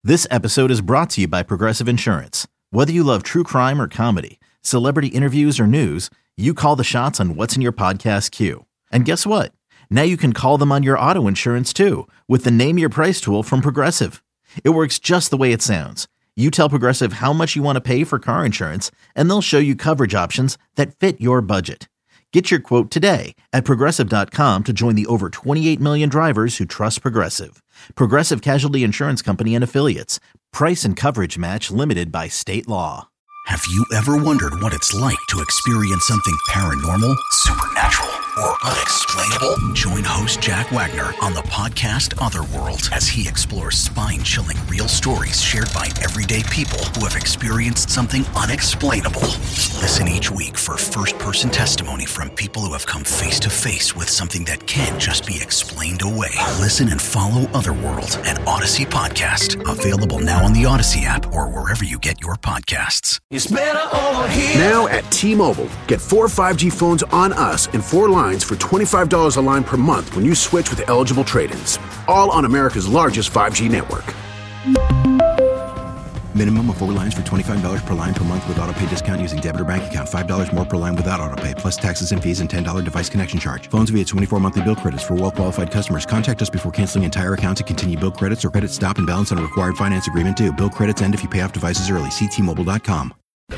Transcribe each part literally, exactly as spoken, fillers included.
This episode is brought to you by Progressive Insurance. Whether you love true crime or comedy, celebrity interviews or news, you call the shots on what's in your podcast queue. And guess what? Now you can call them on your auto insurance too with the Name Your Price tool from Progressive. It works just the way it sounds. You tell Progressive how much you want to pay for car insurance, and they'll show you coverage options that fit your budget. Get your quote today at Progressive dot com to join the over twenty-eight million drivers who trust Progressive. Progressive Casualty Insurance Company and Affiliates. Price and coverage match limited by state law. Have you ever wondered what it's like to experience something paranormal, supernatural, or unexplainable? Join host Jack Wagner on the podcast Otherworld as he explores spine-chilling real stories shared by everyday people who have experienced something unexplainable. Listen each week for first-person testimony from people who have come face-to-face with something that can't just be explained away. Listen and follow Otherworld, an Odyssey podcast. Available now on the Odyssey app or wherever you get your podcasts. It's better over here. Now at T-Mobile, get four five G phones on us and four lines for twenty-five dollars a line per month when you switch with eligible trade-ins. All on America's largest five G network. Minimum of four lines for twenty-five dollars per line per month with autopay discount using debit or bank account. five dollars more per line without autopay, plus taxes and fees and ten dollars device connection charge. Phones via twenty-four monthly bill credits for well-qualified customers. Contact us before canceling entire account to continue bill credits or credit stop and balance on a required finance agreement due. Bill credits end if you pay off devices early. See T Mobile dot com.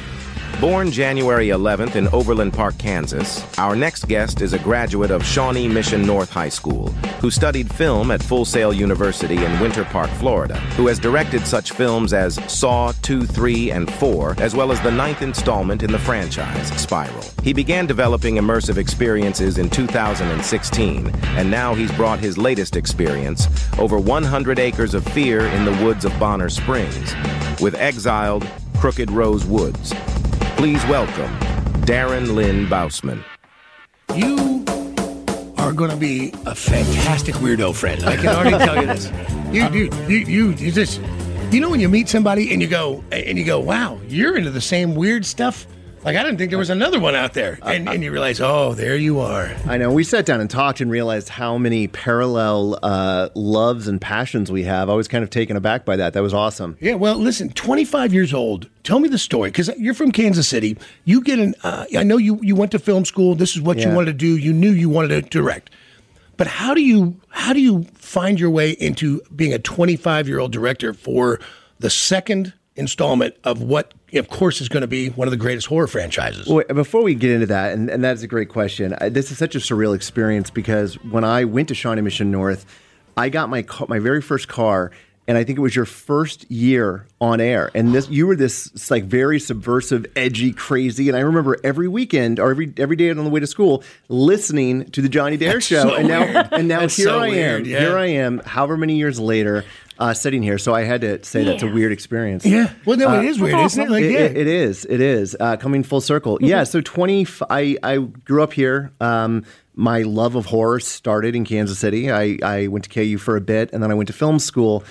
Born January eleventh in Overland Park, Kansas, our next guest is a graduate of Shawnee Mission North High School, who studied film at Full Sail University in Winter Park, Florida, who has directed such films as Saw two, three, and four, as well as the ninth installment in the franchise, Spiral. He began developing immersive experiences in two thousand sixteen, and now he's brought his latest experience, over one hundred acres of fear in the woods of Bonner Springs, with Exiled, Crooked Rose Woods. Please welcome Darren Lynn Bousman. You are going to be a fantastic weirdo friend. I can already tell you this. You, you, you, you, you just, you know, when you meet somebody and you go, and you go, wow, you're into the same weird stuff. Like, I didn't think there was another one out there. And, and you realize, oh, there you are. I know. We sat down and talked and realized how many parallel uh, loves and passions we have. I was kind of taken aback by that. That was awesome. Yeah, well, listen, twenty-five years old. Tell me the story, because you're from Kansas City. You get an, uh, I know you, you went to film school. This is what Yeah. you wanted to do. You knew you wanted to direct. But how do you how do you find your way into being a twenty-five-year-old director for the second installment of what, of course, is going to be one of the greatest horror franchises? Well, before we get into that, and, and that is a great question, I, this is such a surreal experience because when I went to Shawnee Mission North, I got my ca- my very first car, and I think it was your first year on air. And this you were this like very subversive, edgy, crazy. And I remember every weekend or every every day on the way to school listening to the Johnny Dare That's show. so and now weird. and now That's here so I weird, am. yeah. Here I am, however many years later. Uh, sitting here, so I had to say that's a weird experience. Yeah, well, no, Uh, it is weird, isn't it? Like, it, yeah. it, it is. It is uh, coming full circle. Yeah. So twenty. I I grew up here. Um, my love of horror started in Kansas City. I I went to K U for a bit, and then I went to film school.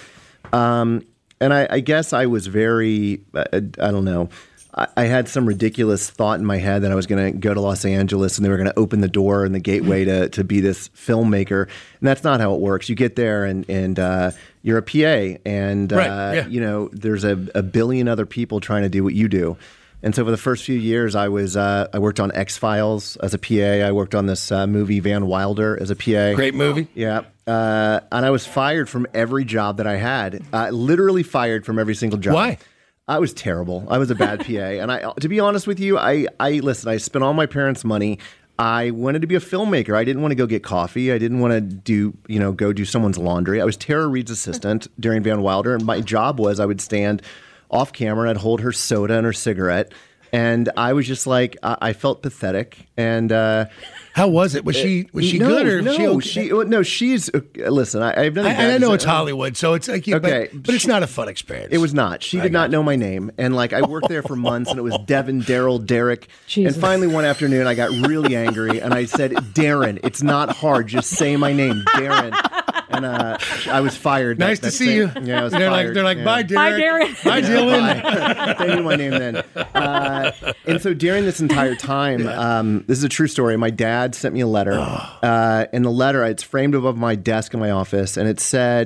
Um, and I, I guess I was very. I, I don't know. I had some ridiculous thought in my head that I was going to go to Los Angeles and they were going to open the door and the gateway to, to be this filmmaker. And that's not how it works. You get there and, and uh, you're a P A and, Right, uh, yeah. you know, there's a, a billion other people trying to do what you do. And so for the first few years, I was uh, I worked on X-Files as a P A. I worked on this uh, movie Van Wilder as a P A. Great movie. Yeah. Uh, and I was fired from every job that I had. Uh, literally fired from every single job. Why? I was terrible. I was a bad P A. And I, to be honest with you, I, I listen, I spent all my parents' money. I wanted to be a filmmaker. I didn't want to go get coffee. I didn't want to do, you know, go do someone's laundry. I was Tara Reid's assistant during Van Wilder. And my job was I would stand off camera and I'd hold her soda and her cigarette. And I was just like, I, I felt pathetic. And, uh, how was it? Was she was she no, good or no, she okay? she no she's uh, listen. I, I've done. I, and I know it's Hollywood, so it's like, Okay, but, but it's not a fun experience. It was not. She I did got not you. know my name, and like I worked there for months, and it was Devin, Daryl, Derek, Jesus. and finally one afternoon I got really angry, and I said, "Darren, it's not hard. Just say my name, Darren." And uh, I was fired. Nice that, to that see same- you. Yeah, I was they're like fired. they're like yeah. bye, Derek. Bye, Darren. Bye, Dylan. They knew my name then. Uh, and so during this entire time, um, this is a true story. My dad sent me a letter. Uh, in the letter, it's framed above my desk in my office, and it said,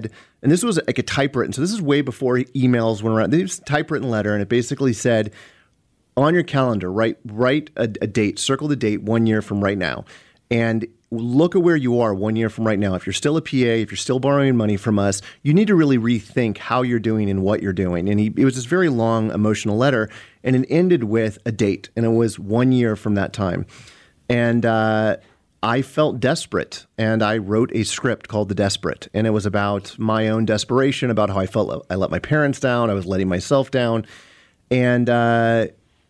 And this was like a typewritten. So this is way before emails went around. This was a typewritten letter, and it basically said, on your calendar, write write a, a date, circle the date one year from right now, and look at where you are one year from right now. If you're still a P A, if you're still borrowing money from us, you need to really rethink how you're doing and what you're doing. And he, it was this very long emotional letter, and it ended with a date, and it was one year from that time. And uh, I felt desperate, and I wrote a script called The Desperate, and it was about my own desperation, about how I felt I let my parents down, I was letting myself down, and uh,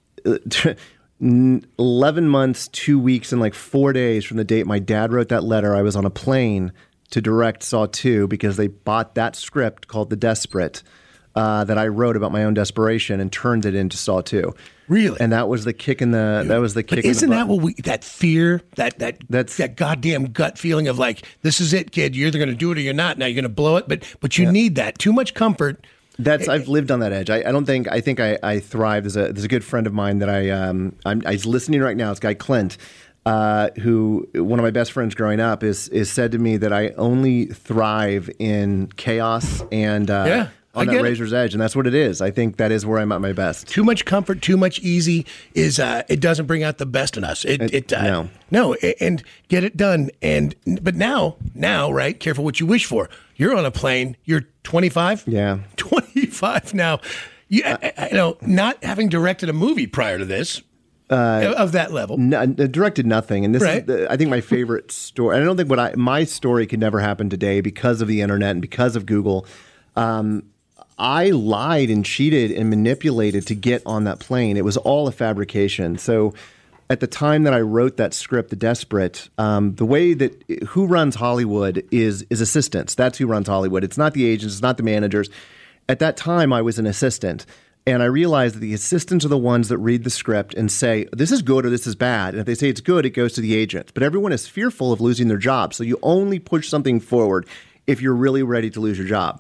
eleven months, two weeks, and like four days from the date my dad wrote that letter, I was on a plane to direct Saw two because they bought that script called The Desperate uh, that I wrote about my own desperation and turned it into Saw two. Really? And that was the kick in the that was the kick. But isn't in the that what we that fear that that That's, that goddamn gut feeling of like, this is it, kid. You're either going to do it or you're not. Now you're going to blow it, but but you yeah. need that too much comfort. That's I've lived on that edge. I, I don't think I think I, I thrive. There's a there's a good friend of mine that I um I'm I'm listening right now. This guy Clint, uh, who one of my best friends growing up is is said to me that I only thrive in chaos and uh, yeah, on I that get razor's it. edge, and that's what it is. I think that is where I'm at my best. Too much comfort, too much easy is uh, it doesn't bring out the best in us. It, it, it uh, no no and get it done. And but now now right, careful what you wish for. You're on a plane. You're twenty-five. Yeah, twenty-five now. You, I, I, you know, not having directed a movie prior to this uh, of that level. No, directed nothing, and this right. is the, I think my favorite story. And I don't think what I my story could never happen today because of the internet and because of Google. Um, I lied and cheated and manipulated to get on that plane. It was all a fabrication. So at the time that I wrote that script, The Desperate, um, the way that who runs Hollywood is is assistants. That's who runs Hollywood. It's not the agents. It's not the managers. At that time, I was an assistant. And I realized that the assistants are the ones that read the script and say, this is good or this is bad. And if they say it's good, it goes to the agent. But everyone is fearful of losing their job. So you only push something forward if you're really ready to lose your job.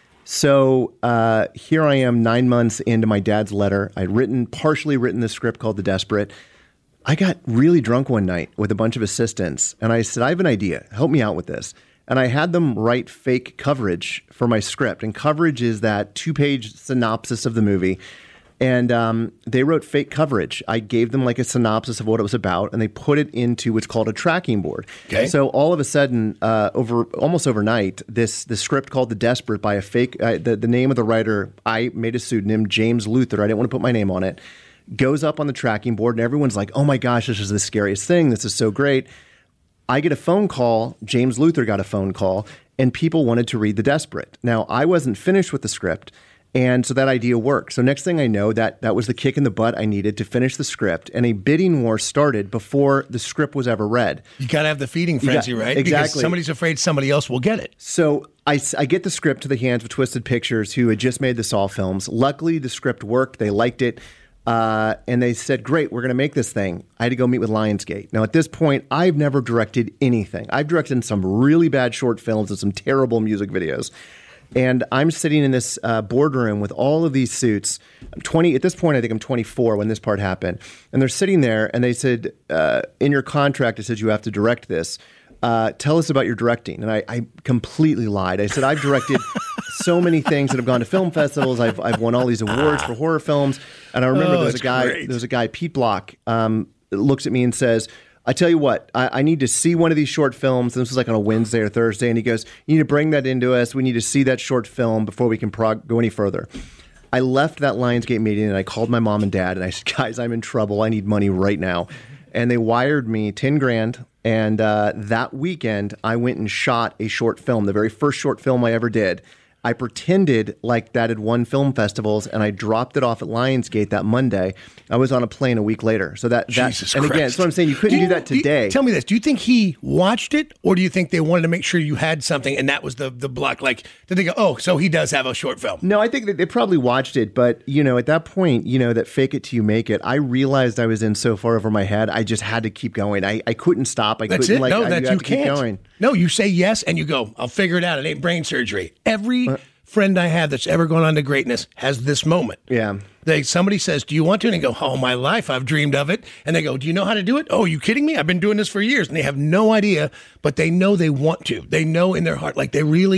So uh, here I am nine months into my dad's letter. I'd written, partially written the script called The Desperate. I got really drunk one night with a bunch of assistants, and I said, I have an idea. Help me out with this. And I had them write fake coverage for my script. And coverage is that two-page synopsis of the movie. And um, they wrote fake coverage. I gave them like a synopsis of what it was about, and they put it into what's called a tracking board. Okay. So all of a sudden, uh, over almost overnight, this the script called The Desperate by a fake, uh, the, the name of the writer, I made a pseudonym, James Luther. I didn't want to put my name on it. Goes up on the tracking board, and everyone's like, oh my gosh, this is the scariest thing. This is so great. I get a phone call. James Luther got a phone call, and people wanted to read The Desperate. Now, I wasn't finished with the script, and so that idea worked. So next thing I know, that that was the kick in the butt I needed to finish the script, and a bidding war started before the script was ever read. You got to have the feeding frenzy, got, right? Exactly. Because somebody's afraid somebody else will get it. So I, I get the script to the hands of Twisted Pictures, who had just made the Saw films. Luckily, the script worked. They liked it. Uh, and they said, great, we're going to make this thing. I had to go meet with Lionsgate. Now, at this point, I've never directed anything. I've directed some really bad short films and some terrible music videos. And I'm sitting in this uh, boardroom with all of these suits. I'm twenty at this point, I think I'm twenty-four when this part happened. And they're sitting there, and they said, uh, in your contract, it says you have to direct this. Uh, tell us about your directing. And I, I completely lied. I said, I've directed so many things that have gone to film festivals. I've, I've won all these awards for horror films. And I remember oh, there was a guy, great. there was a guy, Pete Block, um, looks at me and says, I tell you what, I, I need to see one of these short films. And this was like on a Wednesday or Thursday. And he goes, you need to bring that into us. We need to see that short film before we can prog- go any further. I left that Lionsgate meeting and I called my mom and dad and I said, guys, I'm in trouble. I need money right now. And they wired me ten grand. And uh, that weekend, I went and shot a short film, the very first short film I ever did. I pretended like that had won film festivals, and I dropped it off at Lionsgate that Monday. I was on a plane a week later. So that, that Jesus and Christ. again, that's what I'm saying. You couldn't do, do that today. Do you, tell me this. Do you think he watched it, or do you think they wanted to make sure you had something, and that was the the block? Like, did they go, oh, so he does have a short film? No, I think that they probably watched it, but you know, at that point, you know, that fake it till you make it. I realized I was in so far over my head. I just had to keep going. I, I couldn't stop. I That's couldn't it. like. No, I, that you, you have to can't. keep going. No, you say yes, and you go, I'll figure it out. It ain't brain surgery. Every uh, friend I have that's ever gone on to greatness has this moment. Yeah. They somebody says, do you want to? And they go, oh, my life, I've dreamed of it. And they go, do you know how to do it? Oh, are you kidding me? I've been doing this for years. And they have no idea, but they know they want to. They know in their heart, like they really,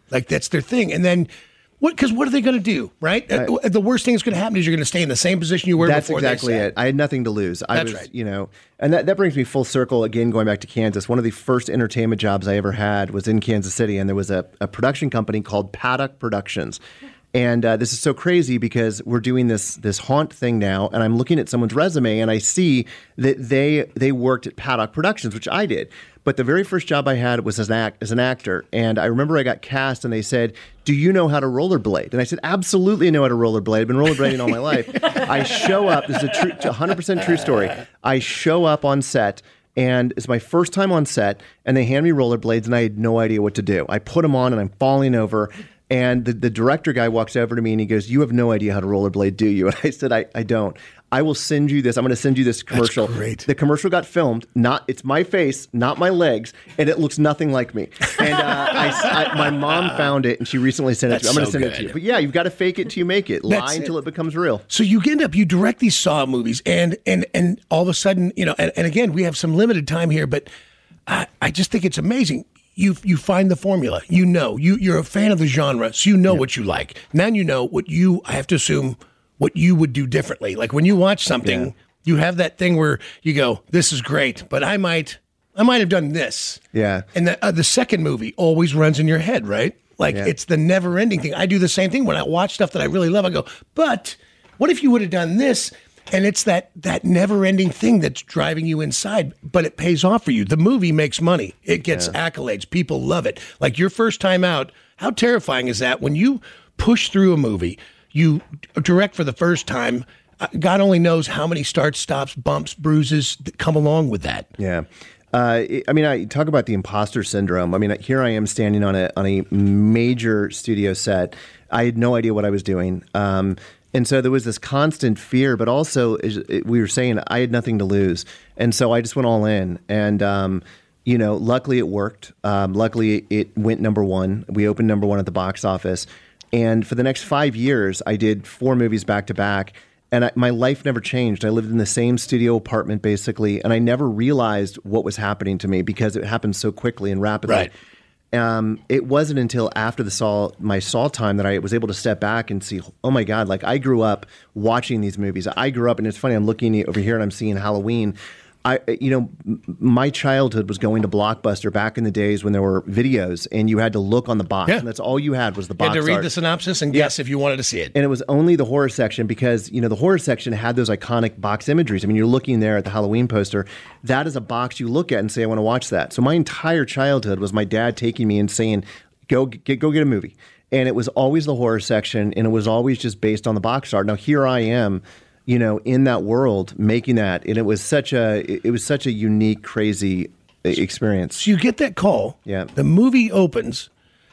Like that's their thing. And then what? Because what are they going to do, right? Uh, the worst thing that's going to happen is you're going to stay in the same position you were that's before. That's exactly they it. I had nothing to lose. I that's was, right. you know, and that, that brings me full circle again, going back to Kansas. One of the first entertainment jobs I ever had was in Kansas City, and there was a, a production company called Paddock Productions. And uh, this is so crazy because we're doing this this haunt thing now, and I'm looking at someone's resume, and I see that they they worked at Paddock Productions, which I did. But the very first job I had was as an, act, as an actor. And I remember I got cast, and they said, do you know how to rollerblade? And I said, absolutely know how to rollerblade. I've been rollerblading all my life. I show up. This is a true, one hundred percent true story. I show up on set, and it's my first time on set, and they hand me rollerblades, and I had no idea what to do. I put them on, and I'm falling over. And the, the director guy walks over to me and he goes, you have no idea how to rollerblade, do you? And I said, I, I don't. I will send you this. I'm going to send you this commercial. That's great. The commercial got filmed. Not It's my face, not my legs, and it looks nothing like me. And uh, I, I, my mom found it, and she recently sent it That's to me. I'm so going to send good. it to you. But yeah, you've got to fake it till you make it. Lie That's until it. it becomes real. So you end up, you direct these Saw movies, and and and all of a sudden, you know, and, and again, we have some limited time here, but I, I just think it's amazing. You you find the formula. You know, you you're a fan of the genre, so you know yeah. what you like. Now you know what you. I have to assume what you would do differently. Like when you watch something, yeah. you have that thing where you go, "This is great," but I might I might have done this. Yeah. And the uh, the second movie always runs in your head, right? Like yeah. it's the never ending thing. I do the same thing when I watch stuff that I really love. I go, but what if you would have done this? And it's that that never-ending thing that's driving you inside, but it pays off for you. The movie makes money. It gets yeah. accolades. People love it. Like your first time out, how terrifying is that when you push through a movie, you direct for the first time, God only knows how many starts, stops, bumps, bruises that come along with that. Yeah. Uh, I mean, I talk about the imposter syndrome. I mean, here I am standing on a on a major studio set. I had no idea what I was doing. Um And so there was this constant fear, but also we were saying I had nothing to lose. And so I just went all in. And, um, you know, luckily it worked. Um, luckily it went number one. We opened number one at the box office. And for the next five years, I did four movies back to back. And I, my life never changed. I lived in the same studio apartment, basically. And I never realized what was happening to me because it happened so quickly and rapidly. Right. Um, it wasn't until after the Saw, my Saw time that I was able to step back and see, oh my God, like I grew up watching these movies. I grew up, and it's funny, I'm looking over here and I'm seeing Halloween. I, you know, my childhood was going to Blockbuster back in the days when there were videos and you had to look on the box, yeah. and that's all you had was the box art. You had to read art. the synopsis and guess yeah. if you wanted to see it. And it was only the horror section because, you know, the horror section had those iconic box imageries. I mean, you're looking there at the Halloween poster. That is a box you look at and say, I want to watch that. So my entire childhood was my dad taking me and saying, go get, go get a movie. And it was always the horror section, and it was always just based on the box art. Now, here I am, you know, in that world, making that, and it was such a, it was such a unique, crazy experience. So you get that call. Yeah. The movie opens,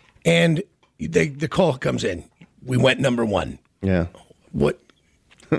and they, the call comes in. We went number one. Yeah. What? uh,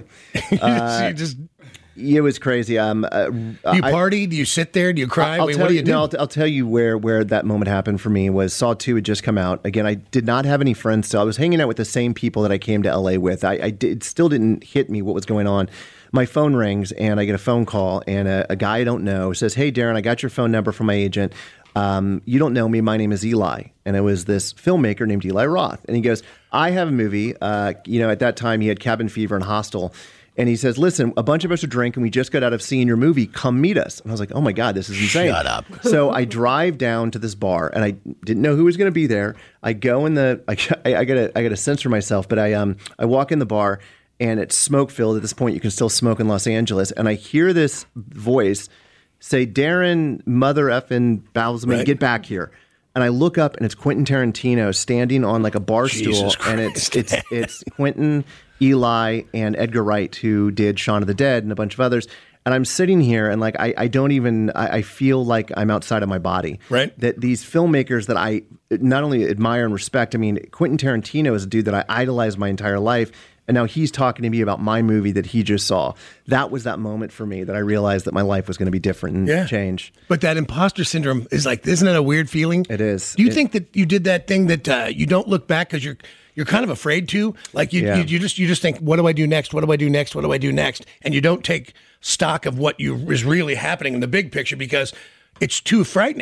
you just. It was crazy. Um, uh, do you party? I, do you sit there? Do you cry? I'll Wait, tell what do you, you do? No, I'll, I'll tell you where, where that moment happened for me was Saw two had just come out. Again, I did not have any friends still. I was hanging out with the same people that I came to L A with. I, I did, it still didn't hit me what was going on. My phone rings, and I get a phone call, and a, a guy I don't know says, hey, Darren, I got your phone number from my agent. Um, you don't know me. My name is Eli. And it was this filmmaker named Eli Roth. And he goes, I have a movie. Uh, you know, at that time, he had Cabin Fever and Hostel. And he says, listen, a bunch of us are drinking. We just got out of seeing your movie. Come meet us. And I was like, oh, my God, this is insane. Shut up. So I drive down to this bar, and I didn't know who was going to be there. I go in the I, – I got to I got to censor myself, but I um I walk in the bar, and it's smoke-filled. At this point, you can still smoke in Los Angeles. And I hear this voice say, Darren, mother effing Bowsman, right. get back here. And I look up, and it's Quentin Tarantino standing on like a bar Jesus stool, Christ. and it's it's it's Quentin, Eli, and Edgar Wright, who did Shaun of the Dead and a bunch of others. And I'm sitting here, and like I, I don't even I, I feel like I'm outside of my body. Right. That these filmmakers that I not only admire and respect. I mean, Quentin Tarantino is a dude that I idolized my entire life. And now he's talking to me about my movie that he just saw. That was that moment for me that I realized that my life was going to be different and yeah. change. But that imposter syndrome is like, isn't that a weird feeling? It is. Do you it, think that you did that thing that uh, you don't look back because you're you're kind of afraid to? Like you, yeah. you you just you just think, what do I do next? What do I do next? What do I do next? And you don't take stock of what you is really happening in the big picture because it's too frightening.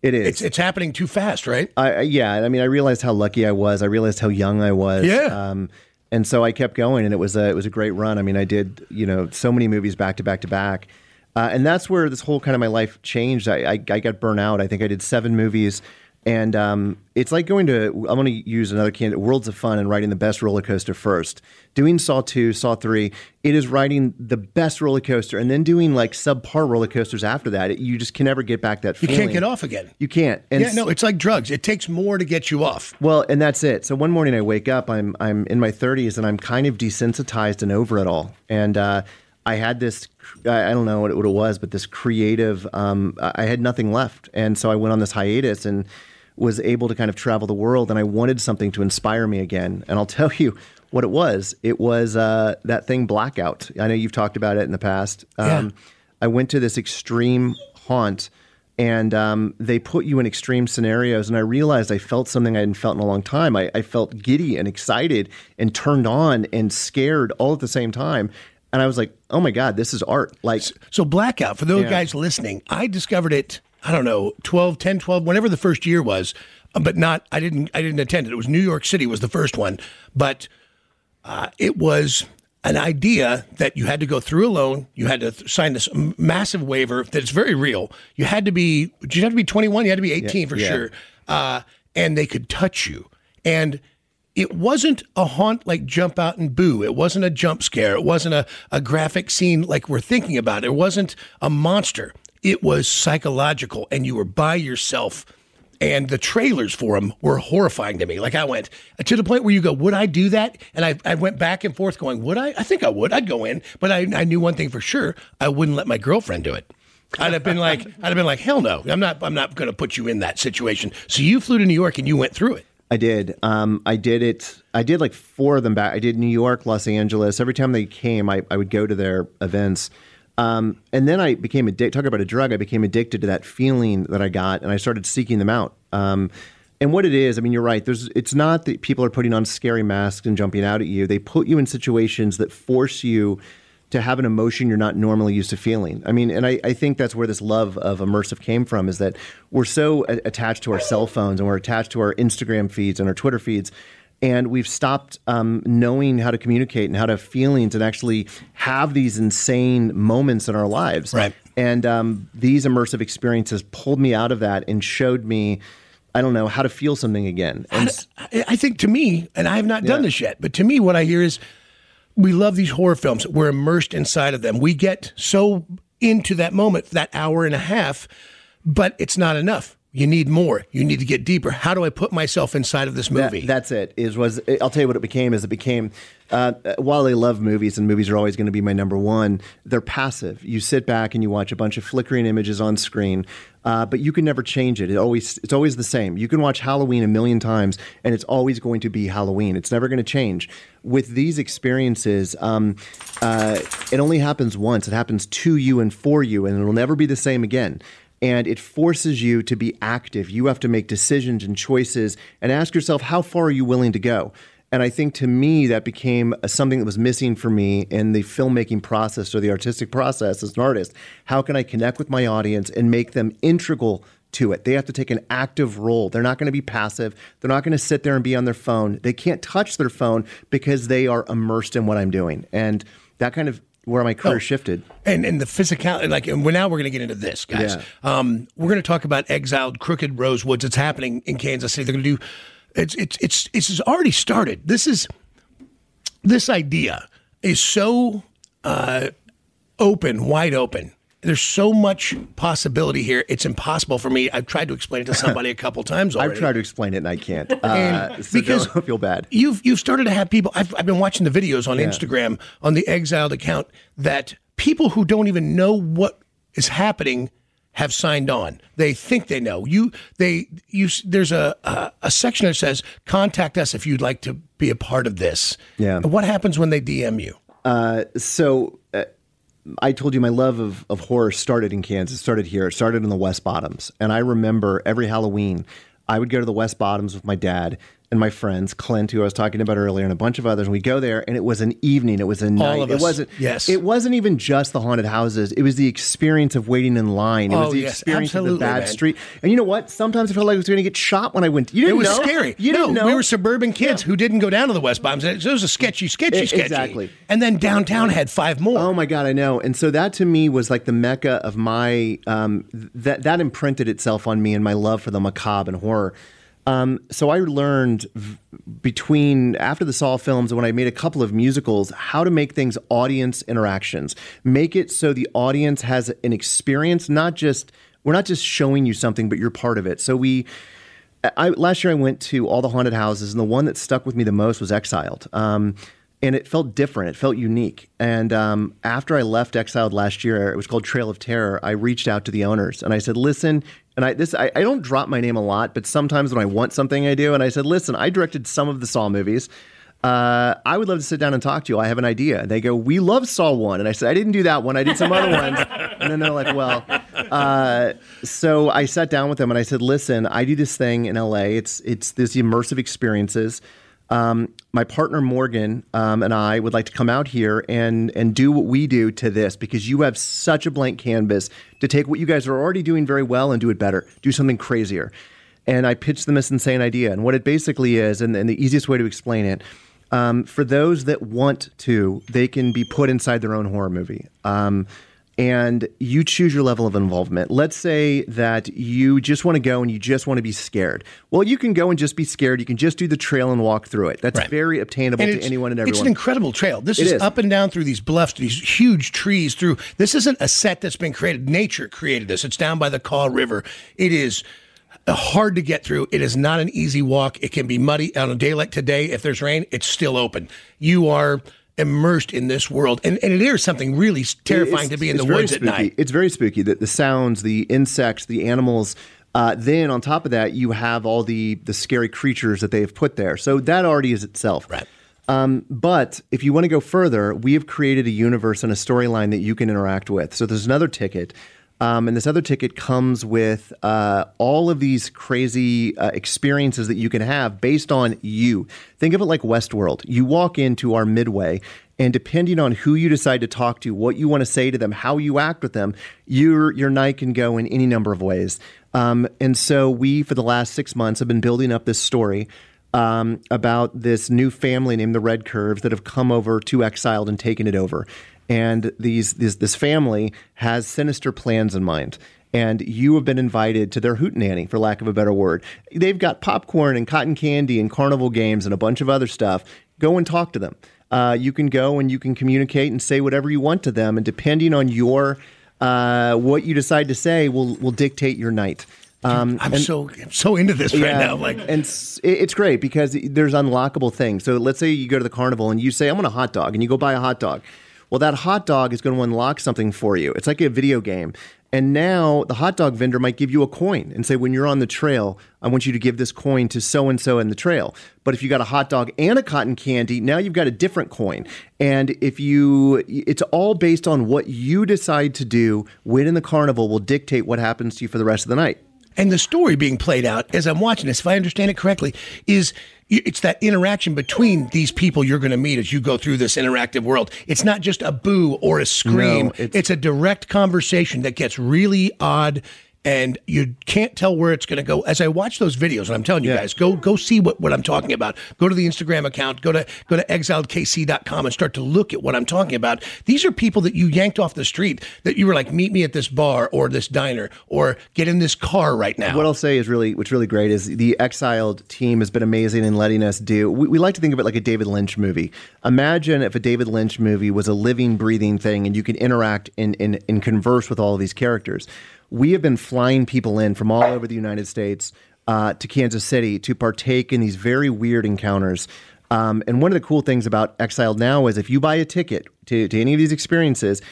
It is. It's, it's happening too fast, right? I, I- yeah. I mean, I realized how lucky I was. I realized how young I was. Yeah. Um, and so I kept going, and it was a it was a great run. I mean, I did you know so many movies back to back to back, uh, and that's where this whole kind of my life changed. I, I I got burnt out. I think I did seven movies. And um, it's like going to, I'm going to use another candidate, Worlds of Fun, and riding the best roller coaster first. Doing Saw two, Saw three, it is riding the best roller coaster and then doing like subpar roller coasters after that. It, you just can never get back that You feeling. can't get off again. You can't. And yeah, no, it's like drugs. It takes more to get you off. Well, and that's it. So one morning I wake up, I'm I'm in my thirties, and I'm kind of desensitized and over it all. And uh, I had this, I don't know what it, what it was, but this creative, um, I had nothing left. And so I went on this hiatus and was able to kind of travel the world, and I wanted something to inspire me again. And I'll tell you what it was. It was uh, that thing Blackout. I know you've talked about it in the past. Um, Yeah. I went to this extreme haunt, and um, they put you in extreme scenarios, and I realized I felt something I hadn't felt in a long time. I, I felt giddy and excited and turned on and scared all at the same time. And I was like, oh my God, this is art. Like, So Blackout, for those Yeah. guys listening, I discovered it, I don't know, twelve, ten, twelve, whenever the first year was, uh, but not, I didn't, I didn't attend it. It was New York City was the first one, but uh, it was an idea that you had to go through alone. You had to th- sign this m- massive waiver that's very real. You had to be, did you have to be twenty-one? You had to be eighteen for yeah. sure. Uh, and they could touch you. And it wasn't a haunt like Jump Out and Boo. It wasn't a jump scare. It wasn't a, a graphic scene like we're thinking about. It wasn't a monster. It was psychological, and you were by yourself. And the trailers for them were horrifying to me. Like I went to the point where you go, would I do that? And I, I went back and forth going, would I? I think I would. I'd go in. But I, I knew one thing for sure. I wouldn't let my girlfriend do it. I'd have been like, I'd have been like, hell no. I'm not, I'm not going to put you in that situation. So you flew to New York and you went through it. I did. Um, I did it. I did like four of them back. I did New York, Los Angeles. Every time they came, I, I would go to their events. Um, and then I became addicted. Talk about a drug. I became addicted to that feeling that I got, and I started seeking them out. Um, and what it is, I mean, you're right. There's. It's not that people are putting on scary masks and jumping out at you. They put you in situations that force you to have an emotion you're not normally used to feeling. I mean, and I, I think that's where this love of immersive came from, is that we're so a- attached to our cell phones, and we're attached to our Instagram feeds and our Twitter feeds. And we've stopped um, knowing how to communicate and how to have feelings and actually have these insane moments in our lives. Right. And um, these immersive experiences pulled me out of that and showed me, I don't know, how to feel something again. And s- I I think to me, and I have not done Yeah. this yet, but to me, what I hear is we love these horror films. We're immersed inside of them. We get so into that moment, that hour and a half, but it's not enough. You need more. You need to get deeper. How do I put myself inside of this That- movie? that's it. Is was I'll tell you what it became. Is it became uh, while I love movies and movies are always going to be my number one. They're passive. You sit back and you watch a bunch of flickering images on screen, uh, but you can never change it. It always it's always the same. You can watch Halloween a million times and it's always going to be Halloween. It's never going to change. With these experiences, um, uh, it only happens once. It happens to you and for you, and it'll never be the same again. And it forces you to be active. You have to make decisions and choices and ask yourself, how far are you willing to go? And I think to me, that became uh, something that was missing for me in the filmmaking process or the artistic process as an artist. How can I connect with my audience and make them integral to it? They have to take an active role. They're not going to be passive. They're not going to sit there and be on their phone. They can't touch their phone because they are immersed in what I'm doing. And that kind of where my career Oh. shifted. and and the physicality, like, and we're, now we're going to get into this, guys. Yeah. Um, we're going to talk about Exiled Crooked Rosewoods. It's happening in Kansas City. They're going to do. It's it's it's it's already started. This is this idea is so uh, open, wide open. There's so much possibility here. It's impossible for me. I've tried to explain it to somebody a couple times already. I've tried to explain it and I can't. Uh, And so because don't feel bad. You've you've started to have people. I've I've been watching the videos on Instagram on the Exiled account that people who don't even know what is happening have signed on. They think they know. You they you. There's a a, a section that says contact us if you'd like to be a part of this. Yeah. What happens when they D M you? Uh, so uh, I told you my love of, of horror started in Kansas, started here. It started in the West Bottoms. And I remember every Halloween, I would go to the West Bottoms with my dad, and my friends, Clint, who I was talking about earlier, and a bunch of others. And we go there, and it was an evening. It was a night. All of us. It wasn't. Yes. It wasn't even just the haunted houses. It was the experience of waiting in line. It was Oh, the yes, experience of the absolutely, bad man. street. And you know what? Sometimes I felt like I was going to get shot when I went. You It didn't was know. scary. You no, didn't know. we were suburban kids who didn't go down to the West Bombs. It was a sketchy, sketchy, E- sketchy. exactly. And then downtown had five more. Oh my God, I know. And so that to me was like the mecca of my, um, that, that imprinted itself on me and my love for the macabre and horror. Um, so I learned v- between after the Saw films and when I made a couple of musicals, how to make things audience interactions, make it so the audience has an experience, not just, we're not just showing you something, but you're part of it. So we, I, last year I went to all the haunted houses, and the one that stuck with me the most was Exiled. Um, and it felt different. It felt unique. And um, after I left Exiled last year, it was called Trail of Terror. I reached out to the owners and I said, listen, and I this I, I don't drop my name a lot, but sometimes when I want something, I do. And I said, listen, I directed some of the Saw movies. Uh, I would love to sit down and talk to you. I have an idea. And they go, we love Saw one. And I said, I didn't do that one. I did some other ones. And then they're like, well, uh, so I sat down with them and I said, listen, I do this thing in L A. It's, it's this immersive experiences. Um, my partner Morgan um, and I would like to come out here and and do what we do to this, because you have such a blank canvas to take what you guys are already doing very well and do it better, do something crazier. And I pitched them this insane idea. And what it basically is, and, and the easiest way to explain it, um, for those that want to, they can be put inside their own horror movie. Um, and you choose your level of involvement. Let's say that you just want to go and you just want to be scared. Well, you can go and just be scared. You can just do the trail and walk through it. That's Right. very obtainable And to it's- anyone and everyone. It's an incredible trail. This It is, is. up and down through these bluffs, these huge trees. Through this isn't a set that's been created. Nature created this. It's down by the Kaw River. It is hard to get through. It is not an easy walk. It can be muddy on a day like today. If there's rain, it's still open. You are immersed in this world, and, and it is something really terrifying It's- to be in it's the very woods spooky. at night. It's very spooky. The, the sounds, the insects, the animals. Uh, then on top of that, you have all the the scary creatures that they have put there. So that already is itself. Right. Um, but if you want to go further, we have created a universe and a storyline that you can interact with. So there's another ticket. Um, and this other ticket comes with uh, all of these crazy uh, experiences that you can have based on you. Think of it like Westworld. You walk into our Midway, and depending on who you decide to talk to, what you want to say to them, how you act with them, your your night can go in any number of ways. Um, and so we, for the last six months, have been building up this story um, about this new family named the Red Curves that have come over to Exiled and taken it over. And these, these this family has sinister plans in mind. And you have been invited to their hootenanny, for lack of a better word. They've got popcorn and cotton candy and carnival games and a bunch of other stuff. Go and talk to them. Uh, you can go and you can communicate and say whatever you want to them. And depending on your uh, what you decide to say will will dictate your night. Um, I'm and- so I'm so into this right now. Like, and it's, it's great because there's unlockable things. So let's say you go to the carnival and you say, I want a hot dog, and you go buy a hot dog. Well, that hot dog is going to unlock something for you. It's like a video game. And now the hot dog vendor might give you a coin and say, when you're on the trail, I want you to give this coin to so-and-so in the trail. But if you got a hot dog and a cotton candy, now you've got a different coin. And if you, it's all based on what you decide to do when in the carnival will dictate what happens to you for the rest of the night. and the story being played out as I'm watching this, if I understand it correctly, is it's that interaction between these people you're going to meet as you go through this interactive world. It's not just a boo or a scream. No, it's- it's a direct conversation that gets really odd, and you can't tell where it's going to go. As I watch those videos, and I'm telling you Yeah. guys, go go see what, what I'm talking about. Go to the Instagram account, go to go to exiled k c dot com and start to look at what I'm talking about. These are people that you yanked off the street, that you were like, meet me at this bar or this diner or get in this car right now. What I'll say is really, what's really great is the Exiled team has been amazing in letting us do, we, we like to think of it like a David Lynch movie. Imagine if a David Lynch movie was a living, breathing thing and you could interact and, and, and converse with all of these characters. We have been flying people in from all over the United States uh, to Kansas City to partake in these very weird encounters. Um, and one of the cool things about Exiled now is if you buy a ticket to, to any of these experiences,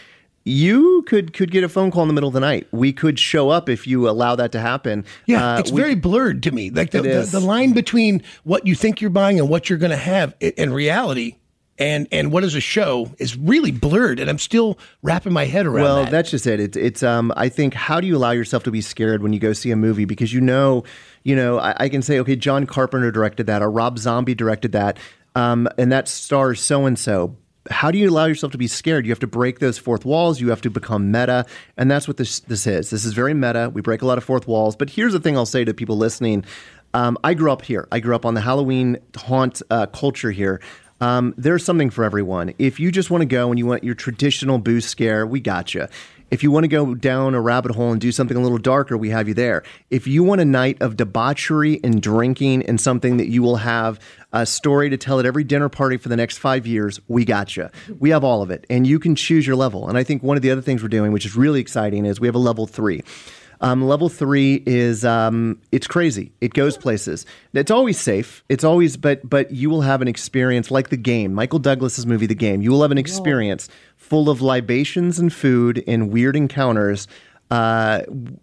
you could could get a phone call in the middle of the night. We could show up if you allow that to happen. Yeah, Uh, it's we- very blurred to me. Like the, It the, is. the line between what you think you're buying and what you're going to have i- in reality and and what is a show is really blurred, and I'm still wrapping my head around Well, that. that's just it. It's, it's um, I think, how do you allow yourself to be scared when you go see a movie? Because you know You know, I, I can say, okay, John Carpenter directed that, or Rob Zombie directed that, um, and that stars so-and-so. How do you allow yourself to be scared? You have to break those fourth walls. You have to become meta. And that's what this this is. This is very meta. We break a lot of fourth walls. But here's the thing I'll say to people listening. Um, I grew up here. I grew up on the Halloween haunt uh, culture here. Um, there's something for everyone. If you just want to go and you want your traditional boo scare, we got you. If you want to go down a rabbit hole and do something a little darker, we have you there. If you want a night of debauchery and drinking and something that you will have a story to tell at every dinner party for the next five years, we got you. We have all of it, and you can choose your level. And I think one of the other things we're doing, which is really exciting, is we have a level three. Um, level three is um, it's crazy. It goes places. It's always safe. It's always, but but you will have an experience like The Game, Michael Douglas's movie, The Game. You will have an experience full of libations and food and weird encounters. Uh,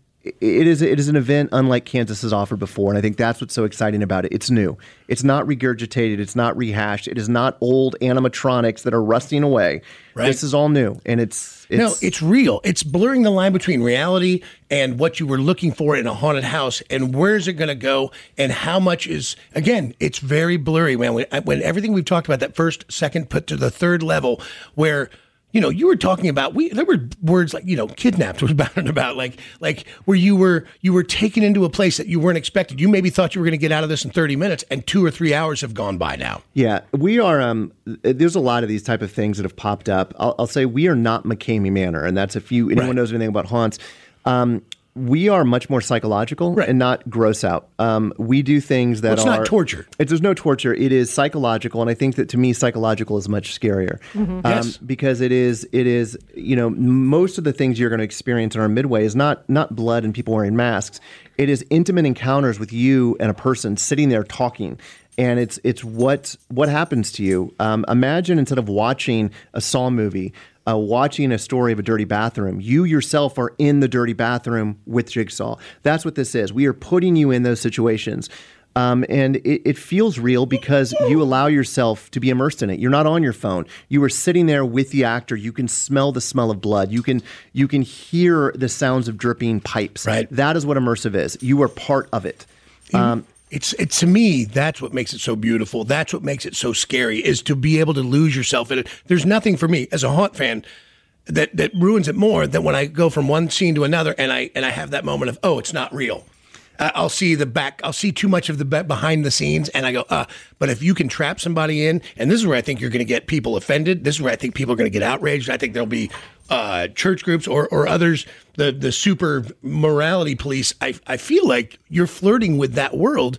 it is it is an event unlike Kansas has offered before, and I think that's what's so exciting about it. It's new. It's not regurgitated. It's not rehashed. It is not old animatronics that are rusting away. Right. This is all new, and it's, it's no, it's real. It's blurring the line between reality and what you were looking for in a haunted house, and where's it going to go, and how much is. Again, it's very blurry, man. When, when everything we've talked about, that first, second, put to the third level, where. You know, you were talking about we. There were words like, you know, kidnapped was about and about like like where you were you were taken into a place that you weren't expected. You maybe thought you were going to get out of this in thirty minutes, and two or three hours have gone by now. Yeah, we are. Um, there's a lot of these type of things that have popped up. I'll, I'll say we are not McCamey Manor, and that's if you anyone right. knows anything about haunts. Um, we are much more psychological right. and not gross out. Um, we do things that well, it's are... It's not torture. It, there's no torture. It is psychological, and I think that to me, psychological is much scarier. Mm-hmm. Um, yes. Because it is, it is, you know, most of the things you're going to experience in our midway is not not blood and people wearing masks. It is intimate encounters with you and a person sitting there talking. And it's it's what what happens to you. Um, imagine instead of watching a Saw movie, uh, watching a story of a dirty bathroom, you yourself are in the dirty bathroom with Jigsaw. That's what this is. We are putting you in those situations. Um, and it, it feels real because you allow yourself to be immersed in it. You're not on your phone. You are sitting there with the actor. You can smell the smell of blood. You can you can hear the sounds of dripping pipes. Right. That is what immersive is. You are part of it. Um, It's it's to me, that's what makes it so beautiful. That's what makes it so scary, is to be able to lose yourself in it. There's nothing for me as a haunt fan that that ruins it more than when I go from one scene to another and I and I have that moment of, oh, it's not real. Uh, I'll see the back. I'll see too much of the be- behind the scenes, and I go, uh. But if you can trap somebody in, and this is where I think you're going to get people offended. This is where I think people are going to get outraged. I think there'll be uh, church groups or or others, the the super morality police. I I feel like you're flirting with that world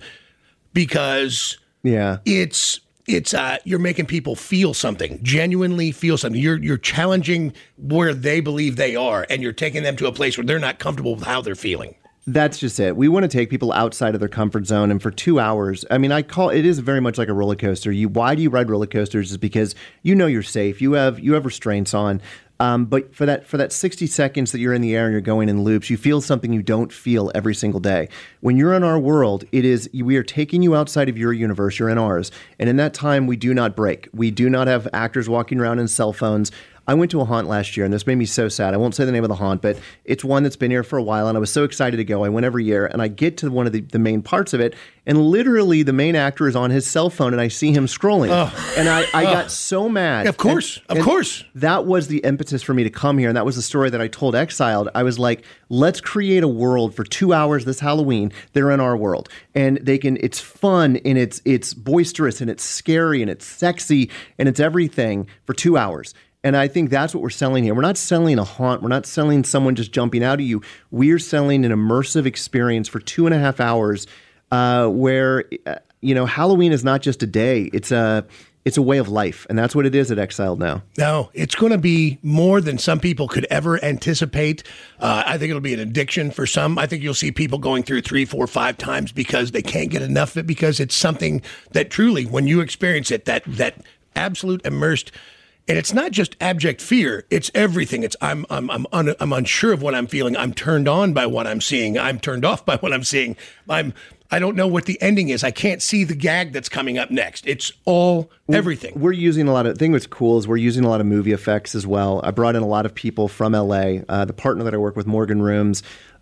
because yeah, it's. It's uh, you're making people feel something, genuinely feel something. You're you're challenging where they believe they are, and you're taking them to a place where they're not comfortable with how they're feeling. That's just it. We want to take people outside of their comfort zone, and for two hours, I mean, I call it is very much like a roller coaster. You, why do you ride roller coasters? Is because you know you're safe. You have you have restraints on. Um, but for that for that sixty seconds that you're in the air and you're going in loops, you feel something you don't feel every single day. When you're in our world, it is we are taking you outside of your universe. You're in ours, and in that time, we do not break. We do not have actors walking around in cell phones. I went to a haunt last year, and this made me so sad. I won't say the name of the haunt, but it's one that's been here for a while, and I was so excited to go. I went every year, and I get to one of the, the main parts of it, and literally the main actor is on his cell phone, and I see him scrolling. Oh. And I, I oh. got so mad. Of course, and, of course. That was the impetus for me to come here, and that was the story that I told Exiled. I was like, let's create a world for two hours this Halloween. They're in our world, and they can. It's fun, and it's it's boisterous, and it's scary, and it's sexy, and it's everything for two hours. And I think that's what we're selling here. We're not selling a haunt. We're not selling someone just jumping out at you. We're selling an immersive experience for two and a half hours uh, where, uh, you know, Halloween is not just a day. It's a it's a way of life. And that's what it is at Exiled now. No, it's going to be more than some people could ever anticipate. Uh, I think it'll be an addiction for some. I think you'll see people going through three, four, five times because they can't get enough of it, because it's something that truly, when you experience it, that that absolute immersed. And it's not just abject fear; it's everything. It's I'm I'm I'm un, I'm unsure of what I'm feeling. I'm turned on by what I'm seeing. I'm turned off by what I'm seeing. I'm I don't know what the ending is. I can't see the gag that's coming up next. It's all everything. We're using a lot of. The thing that's cool is we're using a lot of movie effects as well. I brought in a lot of people from L A. Uh, the partner that I work with, Morgan Rooms.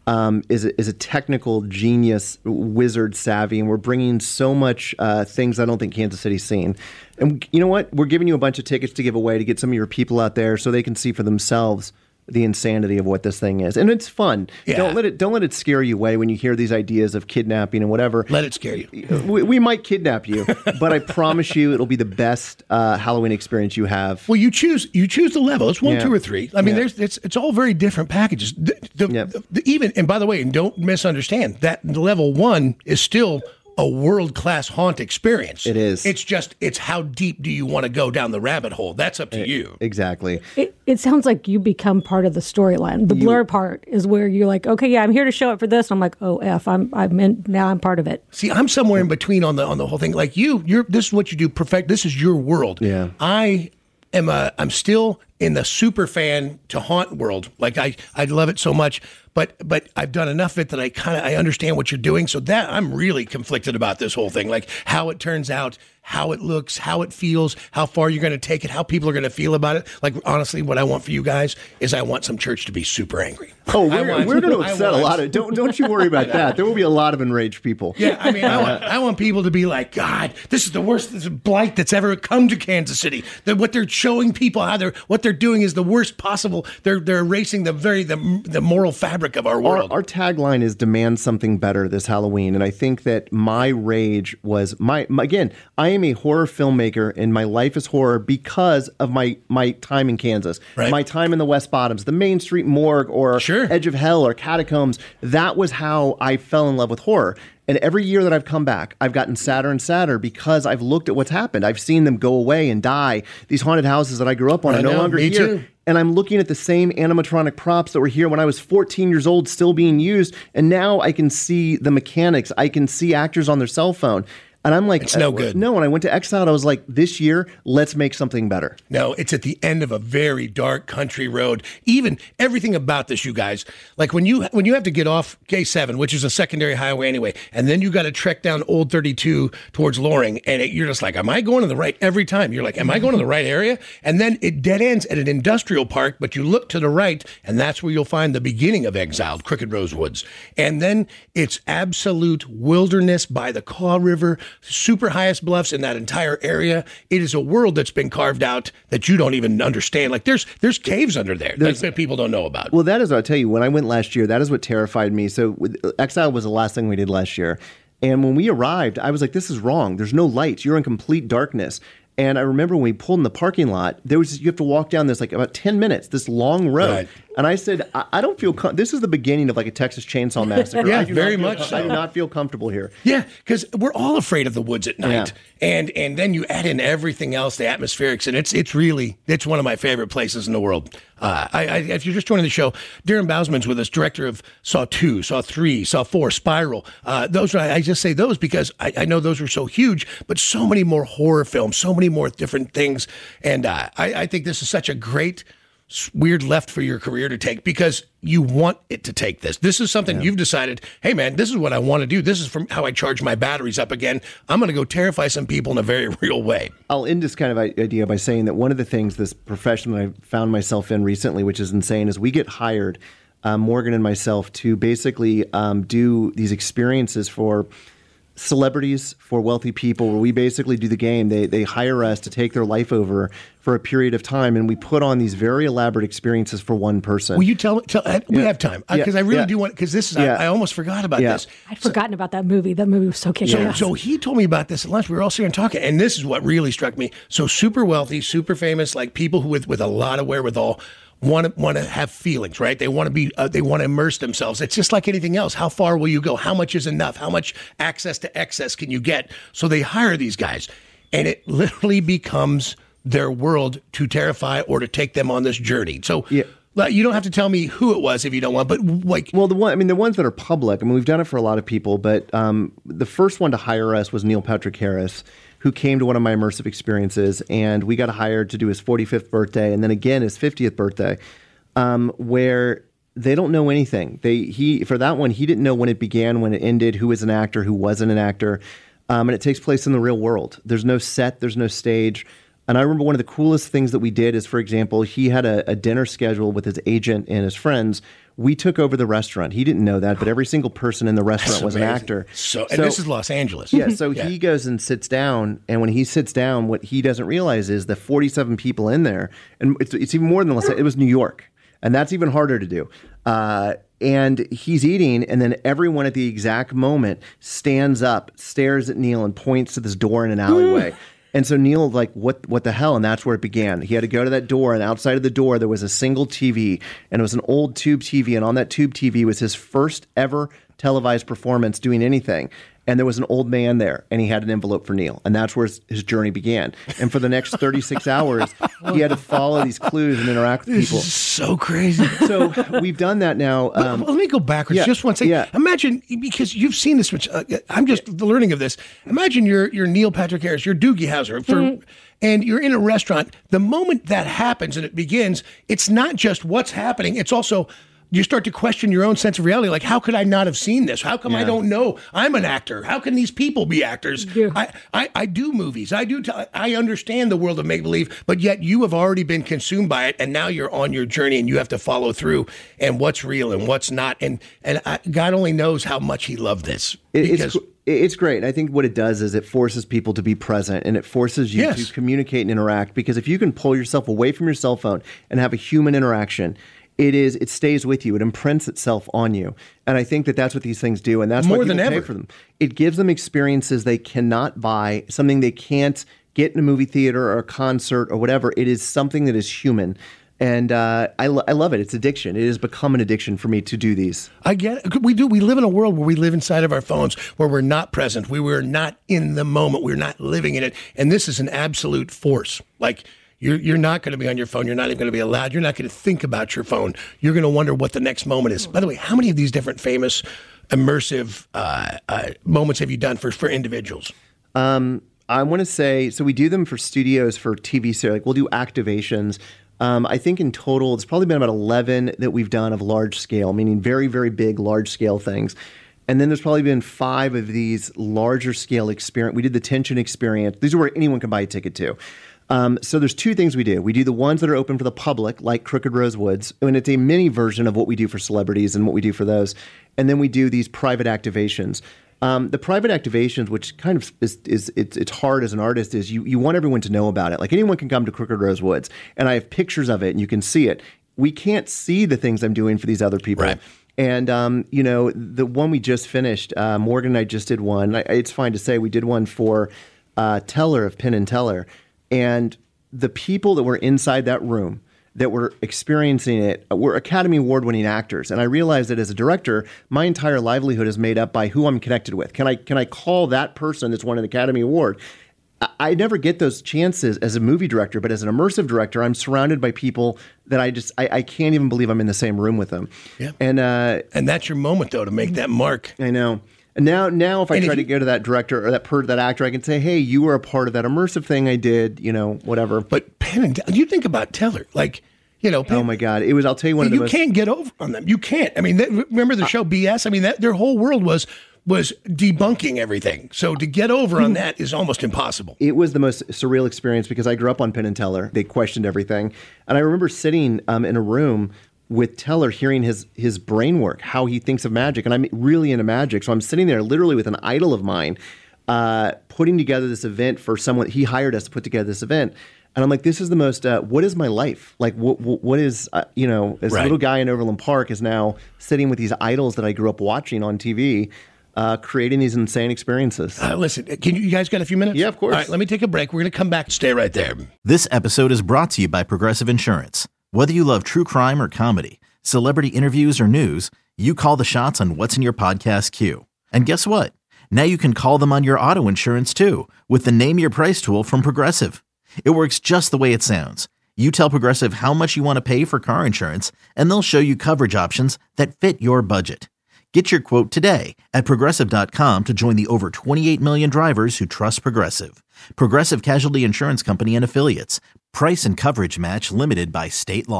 um, is a, is a technical genius, wizard savvy, and we're bringing so much uh, things I don't think Kansas City's seen. And you know what? We're giving you a bunch of tickets to give away to get some of your people out there so they can see for themselves the insanity of what this thing is. And it's fun. Yeah. Don't let it don't let it scare you away when you hear these ideas of kidnapping and whatever. Let it scare you. We, we might kidnap you, but I promise you it'll be the best uh, Halloween experience you have. Well, you choose you choose the level. It's one, Yeah. two, or three. I mean, Yeah. there's it's it's all very different packages. The, the, Yep. the- even and by the way, and don't misunderstand that level one is still a world-class haunt experience. It is. It's just it's how deep do you want to go down the rabbit hole? That's up to you. Exactly. It, it sounds like you become part of the storyline. The blur part is where you're like, okay, yeah, I'm here to show up for this. And I'm like, oh, F, I'm I'm in, now I'm part of it. See, I'm somewhere in between on the on the whole thing. Like you, you're this is what you do perfect. This is your world. Yeah. I am a I'm still in the super fan to haunt world. Like I I love it so much, but but I've done enough of it that I kind of I understand what you're doing. So that I'm really conflicted about this whole thing. Like how it turns out, how it looks, how it feels, how far you're going to take it, how people are going to feel about it. Like honestly, what I want for you guys is I want some church to be super angry. Oh, I we're, want- we're going to I upset a want- lot of. Don't don't you worry about that. There will be a lot of enraged people. Yeah, I mean, I want, I want people to be like, God, this is the worst this is blight that's ever come to Kansas City. That what they're showing people, how they're what they're doing is the worst possible. They're they're erasing the very the, the moral fabric of our Our, world. our tagline is "Demand something better" this Halloween, and I think that my rage was my, my again. I am a horror filmmaker, and my life is horror because of my my time in Kansas, Right. my time in the West Bottoms, the Main Street Morgue, or Sure. Edge of Hell, or Catacombs. That was how I fell in love with horror. And every year that I've come back, I've gotten sadder and sadder because I've looked at what's happened. I've seen them go away and die. These haunted houses that I grew up on I are no know, longer me here. too. And I'm looking at the same animatronic props that were here when I was fourteen years old, still being used. And now I can see the mechanics. I can see actors on their cell phone. And I'm like, It's no uh, good. No, when I went to Exile, I was like, this year, let's make something better. No, it's at the end of a very dark country road. Even everything about this, you guys, like when you when you have to get off K seven, which is a secondary highway anyway, and then you got to trek down Old thirty-two towards Loring, and it, you're just like, am I going to the right every time? You're like, am I going to the right area? And then it dead ends at an industrial park, but you look to the right, and that's where you'll find the beginning of Exiled, Crooked Rose Woods. And then it's absolute wilderness by the Kaw River, super highest bluffs in that entire area. It is a world that's been carved out that you don't even understand. Like there's there's caves under there like, that people don't know about. Well, that is, I'll tell you, when I went last year, that is what terrified me. So with, Exile was the last thing we did last year. And when we arrived, I was like, this is wrong. There's no lights. You're in complete darkness. And I remember when we pulled in the parking lot, there was you have to walk down this like about ten minutes, this long road. Right. And I said, I, I don't feel com- this is the beginning of like a Texas Chainsaw Massacre. Yeah, I do not very feel much com- so. I do not feel comfortable here. Yeah, because we're all afraid of the woods at night, Yeah. and and then you add in everything else, the atmospherics, and it's it's really it's one of my favorite places in the world. Uh, I, I if you're just joining the show, Darren Bausman's with us, director of Saw Two, Saw Three, Saw Four, Spiral. Uh, those are, I just say those because I, I know those were so huge, but so many more horror films, so many more different things, and uh, I, I think this is such a great. Weird left for your career to take because you want it to take this. This is something you've decided, hey man, this is what I want to do. This is from how I charge my batteries up again. I'm going to go terrify some people in a very real way. I'll end this kind of idea by saying that one of the things, this profession that I found myself in recently, which is insane, is we get hired, uh, Morgan and myself, to basically um, do these experiences for celebrities, for wealthy people, where we basically do the game. They they hire us to take their life over for a period of time, and we put on these very elaborate experiences for one person. Will you tell? tell uh, we have time because Yeah. I really Yeah. do want. Because this is, Yeah. I, I almost forgot about Yeah. this. I'd forgotten about that movie. That movie was so kicking So, ass. so he told me about this at lunch. We were all sitting and talking, and this is what really struck me. So super wealthy, super famous, like people who with with a lot of wherewithal want to want to have feelings, right? They want to be, uh, they want to immerse themselves. It's just like anything else. How far will you go? How much is enough? How much access to excess can you get? So they hire these guys, and it literally becomes their world to terrify or to take them on this journey. So. Yeah. Like, you don't have to tell me who it was if you don't want, but like, Well, the one, I mean, the ones that are public, I mean, we've done it for a lot of people, but um, the first one to hire us was Neil Patrick Harris, who came to one of my immersive experiences, and we got hired to do his forty-fifth birthday and then again his fiftieth birthday, um, where they don't know anything. They he for that one, he didn't know when it began, when it ended, who was an actor, who wasn't an actor, um, and it takes place in the real world. There's no set, there's no stage. And I remember one of the coolest things that we did is, for example, he had a, a dinner schedule with his agent and his friends. We took over the restaurant. He didn't know that, but every single person in the restaurant was an actor. So, and so, this is Los Angeles. Yeah, so yeah. he goes and sits down, and when he sits down, what he doesn't realize is the forty-seven people in there, and it's, it's even more than Los Angeles, it was New York, and that's even harder to do. Uh, and he's eating, and then everyone at the exact moment stands up, stares at Neil, and points to this door in an alleyway. And so Neil, like, what what the hell? And that's where it began. He had to go to that door, and outside of the door, there was a single T V, and it was an old tube T V, and on that tube T V was his first ever televised performance doing anything. And there was an old man there, and he had an envelope for Neil. And that's where his, his journey began. And for the next thirty-six hours, he had to follow these clues and interact with this people. This is so crazy. So we've done that now. Um, well, let me go backwards yeah, just one second. Yeah. Imagine, because you've seen this, which uh, I'm just learning of this. Imagine you're, you're Neil Patrick Harris, you're Doogie Howser, for, mm-hmm. and you're in a restaurant. The moment that happens and it begins, it's not just what's happening, it's also... you start to question your own sense of reality. Like, how could I not have seen this? How come yeah. I don't know? I'm an actor. How can these people be actors? Yeah. I, I, I do movies. I do. T- I understand the world of make-believe, but yet you have already been consumed by it, and now you're on your journey, and you have to follow through and what's real and what's not. And and I, God only knows how much he loved this. Because- it's It's great. I think what it does is it forces people to be present, and it forces you yes. to communicate and interact, because if you can pull yourself away from your cell phone and have a human interaction, it is it stays with you. It imprints itself on you. And I think that that's what these things do, and that's more why than people ever. pay for them. It gives them experiences they cannot buy, something they can't get in a movie theater or a concert or whatever. It is something that is human. And uh, I, lo- I love it. It's addiction. It has become an addiction for me to do these. I get it. We do. We live in a world where we live inside of our phones, where we're not present. We were not in the moment. We're not living in it. And this is an absolute force. Like, you're you're not going to be on your phone. You're not even going to be allowed. You're not going to think about your phone. You're going to wonder what the next moment is. By the way, how many of these different famous, immersive uh, uh, moments have you done for, for individuals? Um, I want to say, so we do them for studios, for T V series. Like, we'll do activations. Um, I think in total, it's probably been about eleven that we've done of large scale, meaning very, very big, large scale things. And then there's probably been five of these larger scale experience. We did the Tension Experience. These are where anyone can buy a ticket to. Um, so there's two things we do. We do the ones that are open for the public, like Crooked Rose Woods, and it's a mini version of what we do for celebrities and what we do for those. And then we do these private activations. Um, the private activations, which kind of is, is it's, it's hard as an artist, is you, you want everyone to know about it. Like, anyone can come to Crooked Rose Woods, and I have pictures of it, and you can see it. We can't see the things I'm doing for these other people. Right. And, um, you know, the one we just finished, uh, Morgan and I just did one. I, it's fine to say we did one for uh, Teller of Penn and Teller. And the people that were inside that room that were experiencing it were Academy Award-winning actors. And I realized that as a director, my entire livelihood is made up by who I'm connected with. Can I can I call that person that's won an Academy Award? I, I never get those chances as a movie director, but as an immersive director, I'm surrounded by people that I just I, I can't even believe I'm in the same room with them. Yeah. And uh, and that's your moment, though, to make that mark. I know. And now, now if I And try if to you- go to that director or that per, that actor, I can say, "Hey, you were a part of that immersive thing I did." You know, whatever. But Penn and you think about Teller, like, you know, Penn, Oh my God! It was. I'll tell you one of the you most. can't get over on them. You can't. I mean, that, remember the show B S? I mean, that their whole world was was debunking everything. So to get over on that is almost impossible. It was the most surreal experience because I grew up on Penn and Teller. They questioned everything, and I remember sitting um, in a room with Teller, hearing his his brain work, how he thinks of magic, and I'm really into magic. So I'm sitting there, literally with an idol of mine, uh, putting together this event for someone. He hired us to put together this event. And I'm like, this is the most, uh, what is my life? Like, what, what, what is, uh, you know, this Right. little guy in Overland Park is now sitting with these idols that I grew up watching on T V, uh, creating these insane experiences. Uh, listen, can you, you guys got a few minutes? Yeah, of course. All right, let me take a break. We're going to come back. Stay right there. This episode is brought to you by Progressive Insurance. Whether you love true crime or comedy, celebrity interviews or news, you call the shots on what's in your podcast queue. And guess what? Now you can call them on your auto insurance too with the Name Your Price tool from Progressive. It works just the way it sounds. You tell Progressive how much you want to pay for car insurance, and they'll show you coverage options that fit your budget. Get your quote today at Progressive dot com to join the over twenty-eight million drivers who trust Progressive. Progressive Casualty Insurance Company and Affiliates. Price and coverage match limited by state law.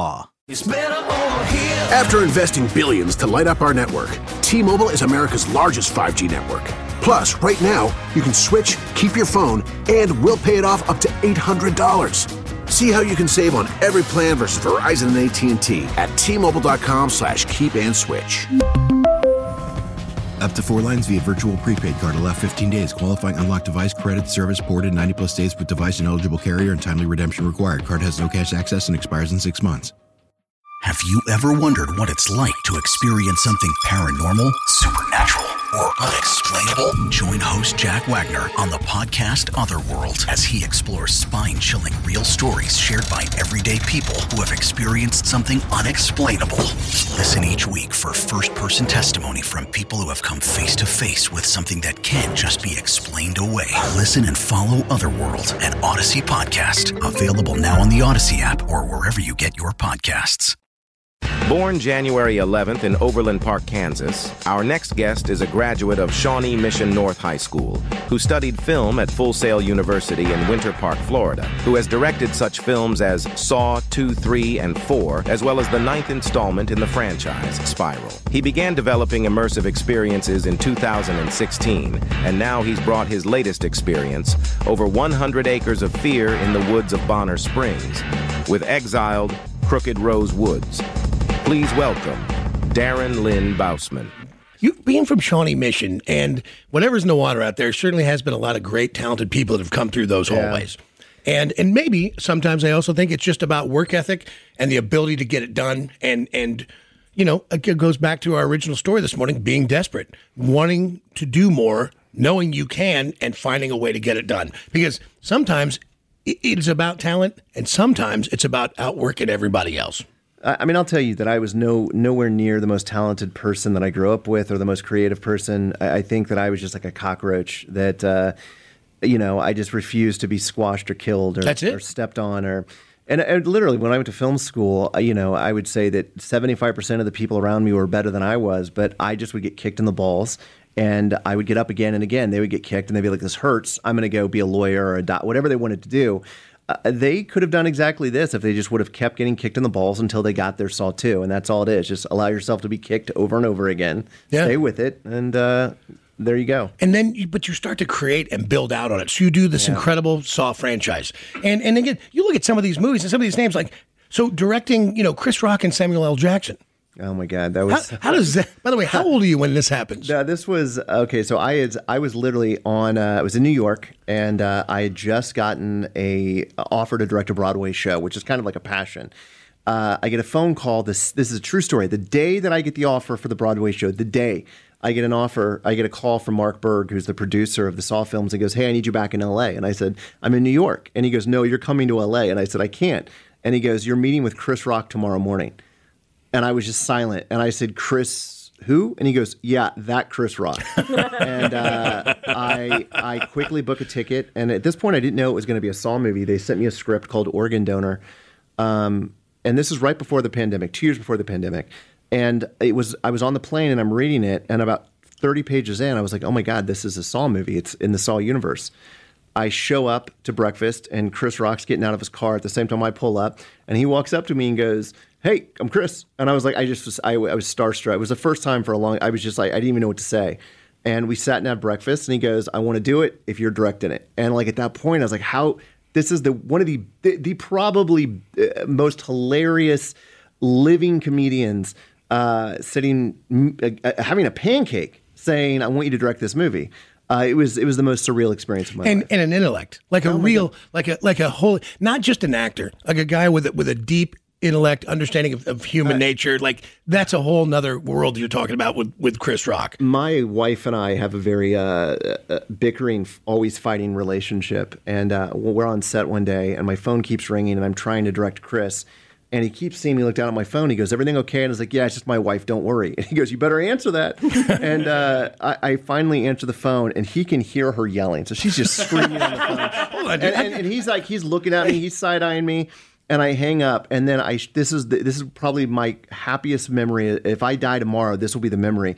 After investing billions to light up our network, T-Mobile is America's largest five G network. Plus, right now, you can switch, keep your phone, and we'll pay it off up to eight hundred dollars. See how you can save on every plan versus Verizon and A T and T at T-Mobile.com slash keep and switch. Up to four lines via virtual prepaid card. Allow fifteen days. Qualifying unlocked device credit service ported ninety plus days with device and eligible carrier and timely redemption required. Card has no cash access and expires in six months. Have you ever wondered what it's like to experience something paranormal, supernatural, or unexplainable? Join host Jack Wagner on the podcast Otherworld as he explores spine-chilling real stories shared by everyday people who have experienced something unexplainable. Listen each week for first-person testimony from people who have come face-to-face with something that can't just be explained away. Listen and follow Otherworld, an Odyssey podcast. Available now on the Odyssey app or wherever you get your podcasts. Born January eleventh in Overland Park, Kansas, our next guest is a graduate of Shawnee Mission North High School who studied film at Full Sail University in Winter Park, Florida, who has directed such films as Saw two, three, and four, as well as the ninth installment in the franchise, Spiral. He began developing immersive experiences in two thousand sixteen, and now he's brought his latest experience, over one hundred acres of fear in the woods of Bonner Springs, with Exiled, Crooked Rose Woods. Please welcome Darren Lynn Bousman. You being from Shawnee Mission and whatever's in the water out there, certainly has been a lot of great, talented people that have come through those Yeah. hallways. And and maybe sometimes I also think it's just about work ethic and the ability to get it done. And, and you know, it goes back to our original story this morning, being desperate, wanting to do more, knowing you can, and finding a way to get it done. Because sometimes it- it's about talent, and sometimes it's about outworking everybody else. I mean, I'll tell you that I was no nowhere near the most talented person that I grew up with or the most creative person. I, I think that I was just like a cockroach that, uh, you know, I just refused to be squashed or killed or, That's it. or stepped on. Or, and, and literally, when I went to film school, uh, you know, I would say that seventy-five percent of the people around me were better than I was, but I just would get kicked in the balls. And I would get up again and again. They would get kicked, and they'd be like, "This hurts. I'm going to go be a lawyer or a doc," whatever they wanted to do. Uh, they could have done exactly this if they just would have kept getting kicked in the balls until they got their Saw two. And that's all it is. Just allow yourself to be kicked over and over again. Yeah. Stay with it. And uh, there you go. And then, you, but you start to create and build out on it. So you do this incredible Saw franchise. And and again, you look at some of these movies and some of these names, like, so directing, you know, Chris Rock and Samuel L. Jackson. Oh, my God. That How, was. how does that, by the way, how old are you when this happens? Uh, this was okay. So I had I was literally on. Uh, I was in New York, and uh, I had just gotten a offer to direct a Broadway show, which is kind of like a passion. Uh, I get a phone call. This this is a true story. The day that I get the offer for the Broadway show, the day I get an offer, I get a call from Mark Berg, who's the producer of the Saw films, and goes, "Hey, I need you back in L A" And I said, "I'm in New York." And he goes, "No, you're coming to L A" And I said, "I can't." And he goes, "You're meeting with Chris Rock tomorrow morning." And I was just silent. And I said, "Chris who?" And he goes, "Yeah, that Chris Rock." and uh, I I quickly book a ticket. And at this point, I didn't know it was going to be a Saw movie. They sent me a script called Organ Donor. Um, and this is right before the pandemic, two years before the pandemic. And it was I was on the plane and I'm reading it. And about thirty pages in, I was like, oh, my God, this is a Saw movie. It's in the Saw universe. I show up to breakfast, and Chris Rock's getting out of his car at the same time I pull up, and he walks up to me and goes, "Hey, I'm Chris." And I was like, I just was, I, I was starstruck. It was the first time for a long, I was just like, I didn't even know what to say. And we sat and had breakfast, and he goes, "I want to do it if you're directing it." And like at that point, I was like, how, this is the, one of the, the, the probably uh, most hilarious living comedians uh, sitting, uh, having a pancake saying, "I want you to direct this movie." Uh, it was it was the most surreal experience of my and, life. and an intellect, like a Oh my real, God. like a like a whole, not just an actor, like a guy with a, with a deep intellect, understanding of, of human nature. Like that's a whole nother world you're talking about with, with Chris Rock. My wife and I have a very uh, uh, bickering, always fighting relationship. And uh, we're on set one day, and my phone keeps ringing, and I'm trying to direct Chris. And he keeps seeing me look down at my phone. He goes, "Everything okay?" And I was like, "Yeah, it's just my wife. Don't worry." And he goes, "You better answer that." and uh, I, I finally answer the phone, and he can hear her yelling. So she's just screaming on the phone. Hold on, And, dude. and, and he's like, he's looking at me, he's side eyeing me, and I hang up. And then I, this is the, this is probably my happiest memory. If I die tomorrow, this will be the memory.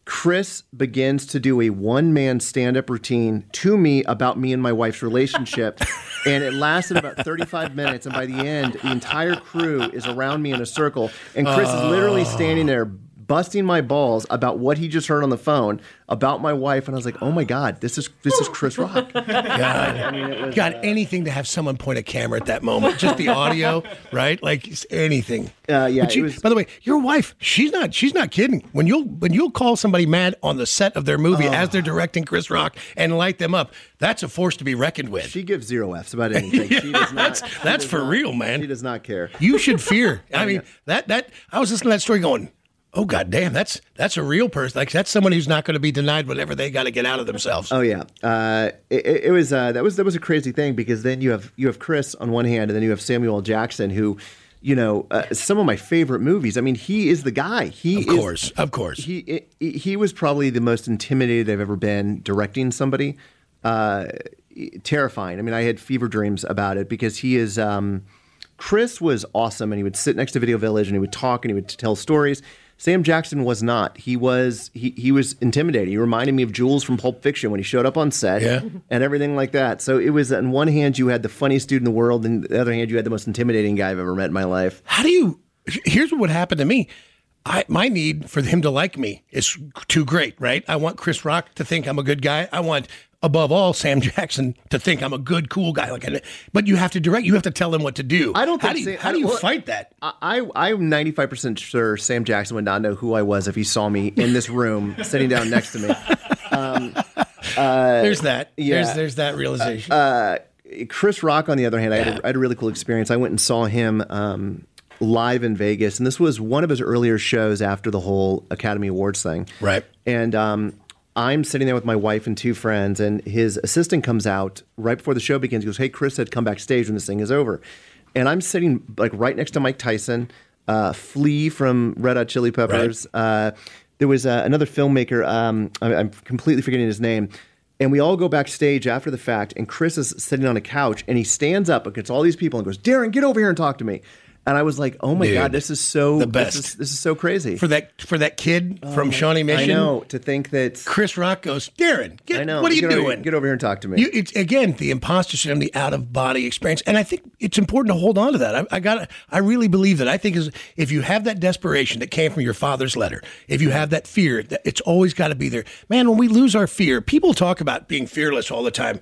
Chris begins to do a one-man stand-up routine to me about me and my wife's relationship, and it lasted about thirty-five minutes, and by the end, the entire crew is around me in a circle, and Chris oh. is literally standing there busting my balls about what he just heard on the phone about my wife, and I was like, "Oh my God, this is this is Chris Rock." God, I mean, it was, God, uh, anything to have someone point a camera at that moment, just the audio, right? Like anything. Uh, yeah. But you, was, by the way, your wife, she's not she's not kidding. When you'll when you'll call somebody mad on the set of their movie uh, as they're directing Chris Rock and light them up, that's a force to be reckoned with. She gives zero F's about anything. yeah, she does not, that's that's for not, real, man. She does not care. You should fear. I mean, that that I was listening to that story going, oh, God damn, that's that's a real person. Like, that's someone who's not going to be denied whatever they got to get out of themselves. Oh, yeah. Uh, it, it was uh, that was that was a crazy thing, because then you have you have Chris on one hand, and then you have Samuel L. Jackson, who, you know, uh, some of my favorite movies. I mean, he is the guy. He Of course, is, of course. He, he he was probably the most intimidated I've ever been directing somebody. Uh, terrifying. I mean, I had fever dreams about it, because he is um, Chris was awesome, and he would sit next to Video Village, and he would talk, and he would tell stories. Sam Jackson was not. He was he he was intimidating. He reminded me of Jules from Pulp Fiction when he showed up on set yeah. and everything like that. So it was, on one hand, you had the funniest dude in the world, and on the other hand, you had the most intimidating guy I've ever met in my life. How do you – here's what happened to me. I, my need for him to like me is too great, right? I want Chris Rock to think I'm a good guy. I want – above all, Sam Jackson to think I'm a good, cool guy. Like, but you have to direct. You have to tell him what to do. I don't. Think how do you, Sam, how do you well, fight that? I, I'm ninety-five percent sure Sam Jackson would not know who I was if he saw me in this room sitting down next to me. Um, uh, there's that. Yeah. There's there's that realization. Uh, uh, Chris Rock, on the other hand, I, yeah. had a, I had a really cool experience. I went and saw him um, live in Vegas, and this was one of his earlier shows after the whole Academy Awards thing. Right. And um, I'm sitting there with my wife and two friends, and his assistant comes out right before the show begins. He goes, "Hey, Chris said come backstage when this thing is over." And I'm sitting like right next to Mike Tyson, uh, Flea from Red Hot Chili Peppers. Right. Uh, there was uh, another filmmaker. Um, I, I'm completely forgetting his name. And we all go backstage after the fact, and Chris is sitting on a couch, and he stands up against all these people and goes, "Darren, get over here and talk to me." And I was like, "Oh my Dude, God, this is so the best. This is, this is so crazy for that for that kid oh, from Shawnee Mission." I know, to think that Chris Rock goes, "Darren, get, I know, what are you get doing? Over, get over here and talk to me." You, it's again the imposter syndrome, the out of body experience, and I think it's important to hold on to that. I, I got, I really believe that. I think is if you have that desperation that came from your father's letter, if you have that fear, that it's always got to be there. Man, when we lose our fear, people talk about being fearless all the time.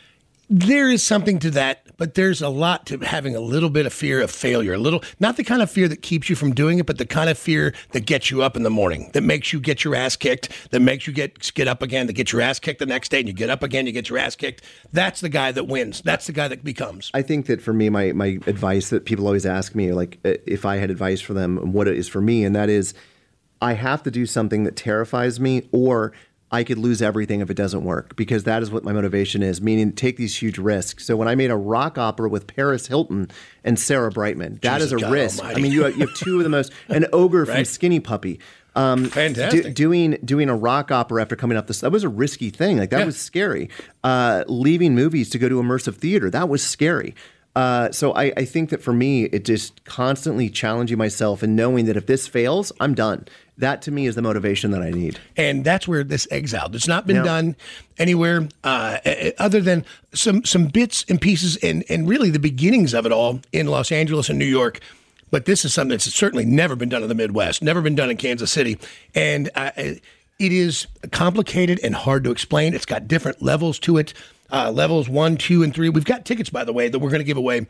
There is something to that, but there's a lot to having a little bit of fear of failure. A little, not the kind of fear that keeps you from doing it, but the kind of fear that gets you up in the morning, that makes you get your ass kicked, that makes you get get up again, that gets your ass kicked the next day, and you get up again, you get your ass kicked. That's the guy that wins. That's the guy that becomes. I think that for me, my my advice that people always ask me, like if I had advice for them, what it is for me, and that is, I have to do something that terrifies me, or I could lose everything if it doesn't work, because that is what my motivation is, meaning take these huge risks. So when I made a rock opera with Paris Hilton and Sarah Brightman, that Jesus is a God risk. Almighty. I mean, you have, you have two of the most, an ogre right? from Skinny Puppy. Um, Fantastic. Do, doing doing a rock opera after coming up this, that was a risky thing. Like that yeah. was scary. Uh, leaving movies to go to immersive theater, that was scary. Uh, so I, I think that for me, it just constantly challenging myself and knowing that if this fails, I'm done. That to me is the motivation that I need. And that's where this exiled. It's not been yeah. done anywhere uh, other than some some bits and pieces and, and really the beginnings of it all in Los Angeles and New York. But this is something that's certainly never been done in the Midwest, never been done in Kansas City. And uh, it is complicated and hard to explain. It's got different levels to it. Uh, levels one, two, and three. We've got tickets, by the way, that we're going to give away.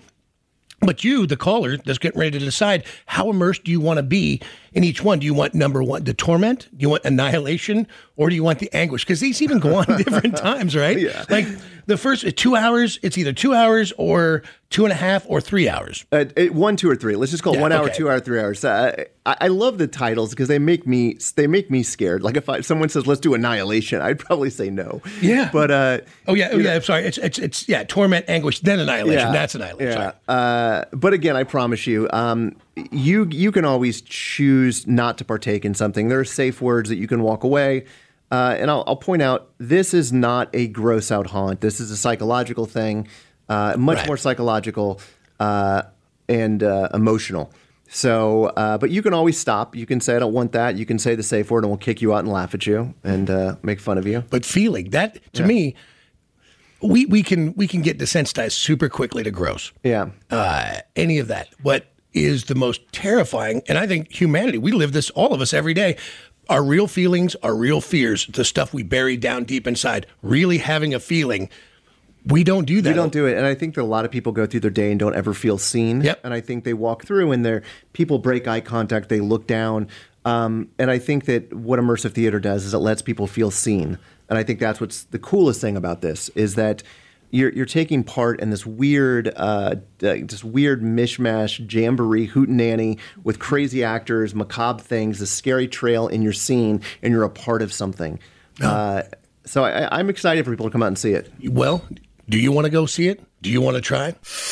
But you, the caller, that's getting ready to decide how immersed do you want to be in each one. Do you want number one, the torment? Do you want annihilation? Or do you want the anguish? Because these even go on different times, right? Yeah. Like the first two hours, it's either two hours or two and a half or three hours. Uh, it, one, two, or three. Let's just call it Yeah, one hour, okay. two hour, three hours. Uh, I, I love the titles because they make me they make me scared. Like if I, someone says let's do annihilation, I'd probably say no. Yeah. But uh, oh yeah, oh you yeah. know, I'm sorry. It's it's it's yeah. Torment, anguish, then annihilation. Yeah, That's annihilation. Yeah. Sorry. Uh, but again, I promise you, um, you you can always choose not to partake in something. There are safe words that you can walk away. Uh, and I'll, I'll point out, this is not a gross out haunt. This is a psychological thing, uh, much Right. more psychological uh, and uh, emotional. So, uh, but you can always stop. You can say, I don't want that. You can say the safe word and we'll kick you out and laugh at you and uh, make fun of you. But feeling, that, to Yeah. me, we, we can we can get desensitized super quickly to gross. Yeah. Uh, any of that. What is the most terrifying, and I think humanity, we live this, all of us, every day. Our real feelings, our real fears, the stuff we bury down deep inside, really having a feeling, we don't do that. We don't do it. And I think that a lot of people go through their day and don't ever feel seen. Yep. And I think they walk through and they're, people break eye contact, they look down. Um, and I think that what immersive theater does is it lets people feel seen. And I think that's what's the coolest thing about this is that you're you're taking part in this weird, uh, this weird mishmash jamboree hootenanny with crazy actors, macabre things, the scary trail in your scene, and you're a part of something. Oh. Uh, so I, I'm excited for people to come out and see it. Well, do you want to go see it? Do you want to try?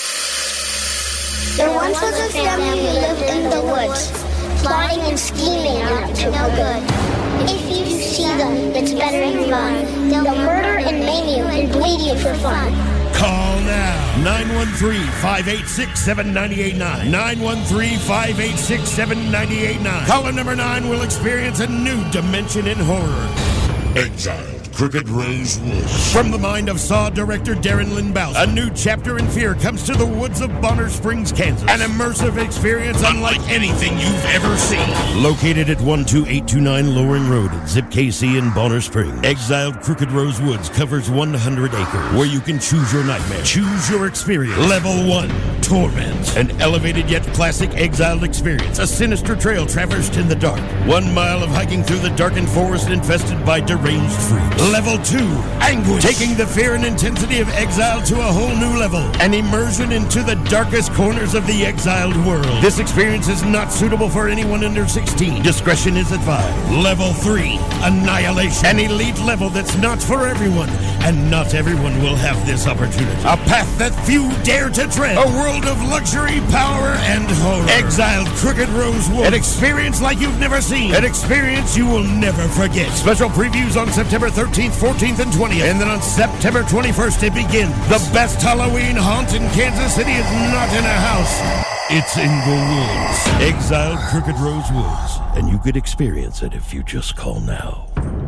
There once was a family who lived in the woods, plotting and scheming out to no good. If you see them, it's better you run. They'll murder and maim you and bleed you for fun. Call now. nine one three, five eight six, seven nine eight nine. nine one three, five eight six, seven nine eight nine. Caller number nine will experience a new dimension in horror. Exiled Crooked Rose Woods. From the mind of Saw director Darren Lynn Bowser, a new chapter in fear comes to the woods of Bonner Springs, Kansas. An immersive experience unlike anything you've ever seen. Located at one two eight two nine Lowering Road at Zip K C in Bonner Springs. Exiled Crooked Rose Woods covers one hundred acres where you can choose your nightmare. Choose your experience. Level one, Torment. An elevated yet classic exiled experience. A sinister trail traversed in the dark. One mile of hiking through the darkened forest infested by deranged freaks. Level two, Anguish. Taking the fear and intensity of exile to a whole new level. An immersion into the darkest corners of the exiled world. This experience is not suitable for anyone under sixteen. Discretion is advised. Level three, Annihilation. An elite level that's not for everyone. And not everyone will have this opportunity. A path that few dare to tread. A world of luxury, power, and horror. Exiled Crooked Rose Woods. An experience like you've never seen. An experience you will never forget. Special previews on September thirteenth, fourteenth, and twentieth. And then on September twenty-first, it begins. The best Halloween haunt in Kansas City is not in a house. It's in the woods. Exiled Crooked Rose Woods. And you could experience it if you just call now.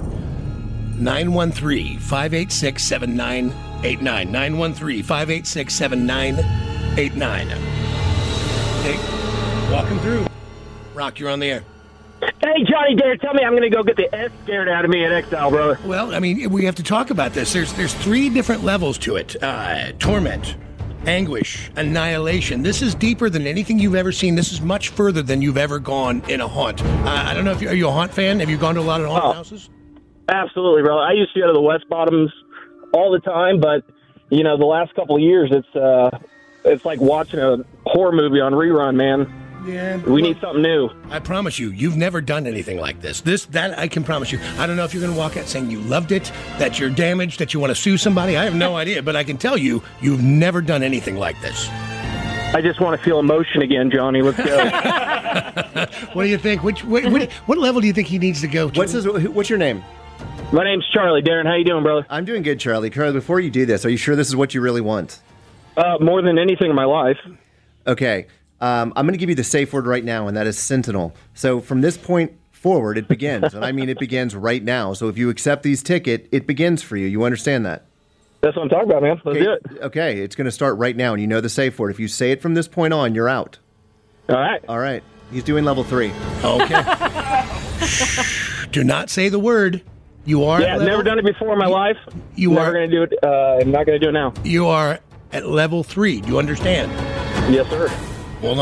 nine one three, five eight six, seven nine eight nine. nine one three, five eight six, seven nine eight nine. Hey, walk him through. Rock, you're on the air. Hey, Johnny Dare, tell me I'm going to go get the S scared out of me at Exile, brother. Well, I mean, we have to talk about this. There's there's three different levels to it. Uh, torment, anguish, annihilation. This is deeper than anything you've ever seen. This is much further than you've ever gone in a haunt. Uh, I don't know if you, are you a haunt fan? Have you gone to a lot of haunted Oh. houses? Absolutely, brother. I used to go to the West Bottoms all the time, but, you know, the last couple of years, it's uh, it's like watching a horror movie on rerun, man. Yeah. We need something new. I promise you, you've never done anything like this. This, that, I can promise you. I don't know if you're going to walk out saying you loved it, that you're damaged, that you want to sue somebody. I have no idea, but I can tell you, you've never done anything like this. I just want to feel emotion again, Johnny. Let's go. What do you think? Which, what, what, what level do you think he needs to go to? What's his, what's your name? My name's Charlie. Darren, how you doing, brother? I'm doing good, Charlie. Charlie, before you do this, are you sure this is what you really want? Uh, more than anything in my life. Okay. Um, I'm going to give you the safe word right now, and that is Sentinel. So from this point forward, it begins. And I mean, it begins right now. So if you accept these ticket, it begins for you. You understand that? That's what I'm talking about, man. Let's okay. do it. Okay. It's going to start right now, and you know the safe word. If you say it from this point on, you're out. All right. All right. He's doing level three. Okay. Do not say the word. You are. Yeah, I've never done it before in my you, life. You never are going to do it. Uh, I'm not going to do it now. You are at level three. Do you understand? Yes, sir. Hold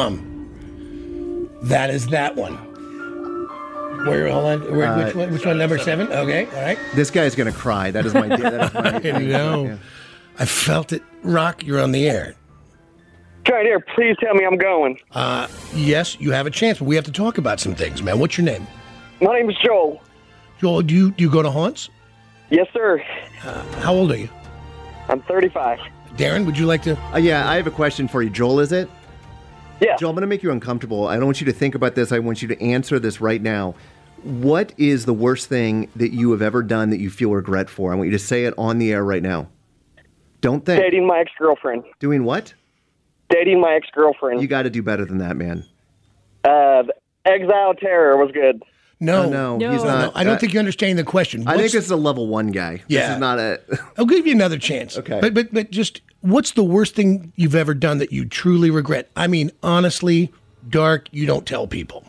on. That is that one. Where? Hold on. Where, Uh, which one? Which one? Number seven. Okay. All right. This guy's going to cry. That is my. That is my I know. Yeah. I felt it. Rock, you're on the air. Try there. Please tell me I'm going. Uh, yes, you have a chance, but we have to talk about some things, man. What's your name? My name is Joel. Joel, do you do you go to haunts? Yes, sir. Uh, how old are you? I'm thirty-five. Darren, would you like to? Uh, yeah, I have a question for you. Joel, is it? Yeah. Joel, I'm going to make you uncomfortable. I don't want you to think about this. I want you to answer this right now. What is the worst thing that you have ever done that you feel regret for? I want you to say it on the air right now. Don't think. Dating my ex-girlfriend. Doing what? Dating my ex-girlfriend. You got to do better than that, man. Uh, the Exile Terror was good. No, Oh, no, No. he's No, not. I don't uh, think you understand the question. I think What's- this is a level one guy. This Yeah. is not a. I'll give you another chance. Okay. But but but just what's the worst thing you've ever done that you truly regret? I mean, honestly, dark, you don't tell people.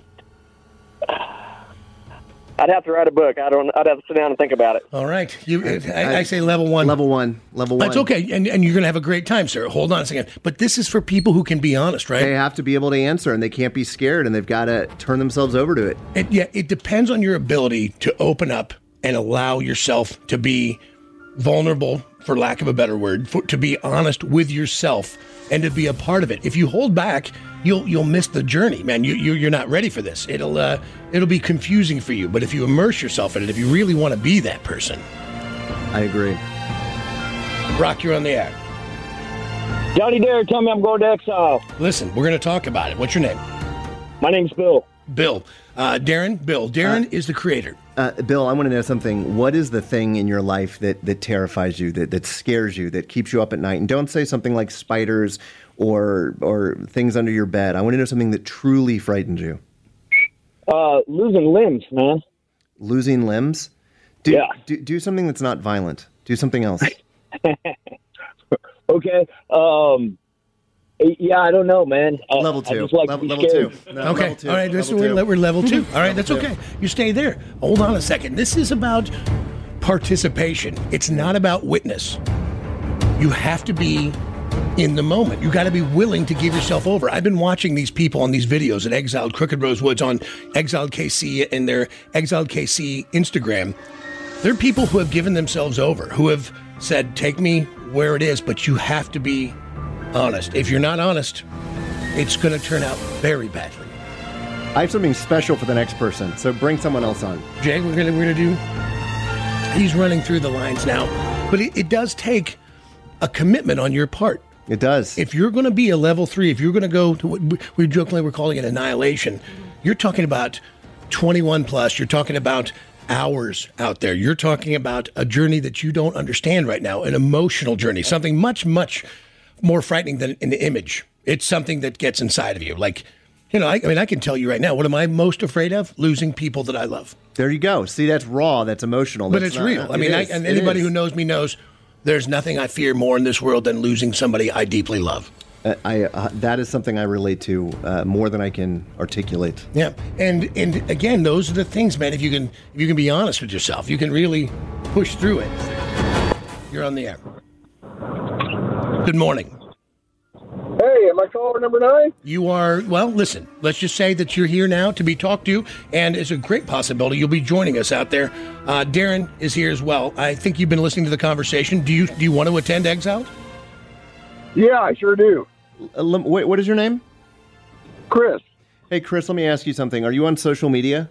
I'd have to write a book. I don't. I'd have to sit down and think about it. All right. You I, I say level one. Level one. Level one. That's okay. And and you're gonna have a great time, sir. Hold on a second. But this is for people who can be honest, right? They have to be able to answer, and they can't be scared, and they've got to turn themselves over to it. It, yeah, it depends on your ability to open up and allow yourself to be vulnerable, for lack of a better word, for, to be honest with yourself and to be a part of it. If you hold back, you'll you'll miss the journey, man. You, you you're not ready for this. It'll uh, it'll be confusing for you. But if you immerse yourself in it, if you really want to be that person, I agree. Brock, you're on the air. Johnny Dare, tell me I'm going to exile. Listen, we're going to talk about it. What's your name? My name's Bill. Bill. Uh, Darren. Bill. Darren is the creator. Uh, Bill, I want to know something. What is the thing in your life that, that terrifies you, that, that scares you, that keeps you up at night? And don't say something like spiders or or things under your bed. I want to know something that truly frightens you. Uh, losing limbs, man. Losing limbs? Do, Yeah. Do, do something that's not violent. Do something else. Okay. Um, yeah, I don't know, man. I, Level I two. just like level, to be level scared. two. No, Okay. level two. All right. This Level we're, two. we're level two. All right. That's Level okay. You stay there. Hold on a second. This is about participation. It's not about witness. You have to be in the moment. You got to be willing to give yourself over. I've been watching these people on these videos at Exiled Crooked Rosewoods on Exiled K C and their Exiled K C Instagram. They're people who have given themselves over, who have said, take me where it is, but you have to be honest. If you're not honest, it's going to turn out very badly. I have something special for the next person, so bring someone else on. Jay, we're going to we're going to do. He's running through the lines now, but it, it does take a commitment on your part. It does. If you're going to be a level three, if you're going to go to what we- we jokingly we're calling it annihilation, you're talking about twenty-one plus. You're talking about hours out there. You're talking about a journey that you don't understand right now, an emotional journey, something much, much more frightening than an image. It's something that gets inside of you. Like, you know, I, I mean, I can tell you right now, what am I most afraid of? Losing people that I love. There you go. See, that's raw. That's emotional. But That's it's not- real. I it mean, I, is. and It anybody is. who knows me knows there's nothing I fear more in this world than losing somebody I deeply love. Uh, I uh, that is something I relate to uh, more than I can articulate. Yeah, and and again, those are the things, man. If you can, if you can be honest with yourself, you can really push through it. You're on the air. Good morning. Hey, am I caller number nine? You are, well, listen, let's just say that you're here now to be talked to, and it's a great possibility you'll be joining us out there. Uh, Darren is here as well. I think you've been listening to the conversation. Do you do you want to attend Exile? Yeah, I sure do. Uh, lem- wait, what is your name? Chris. Hey, Chris, let me ask you something. Are you on social media?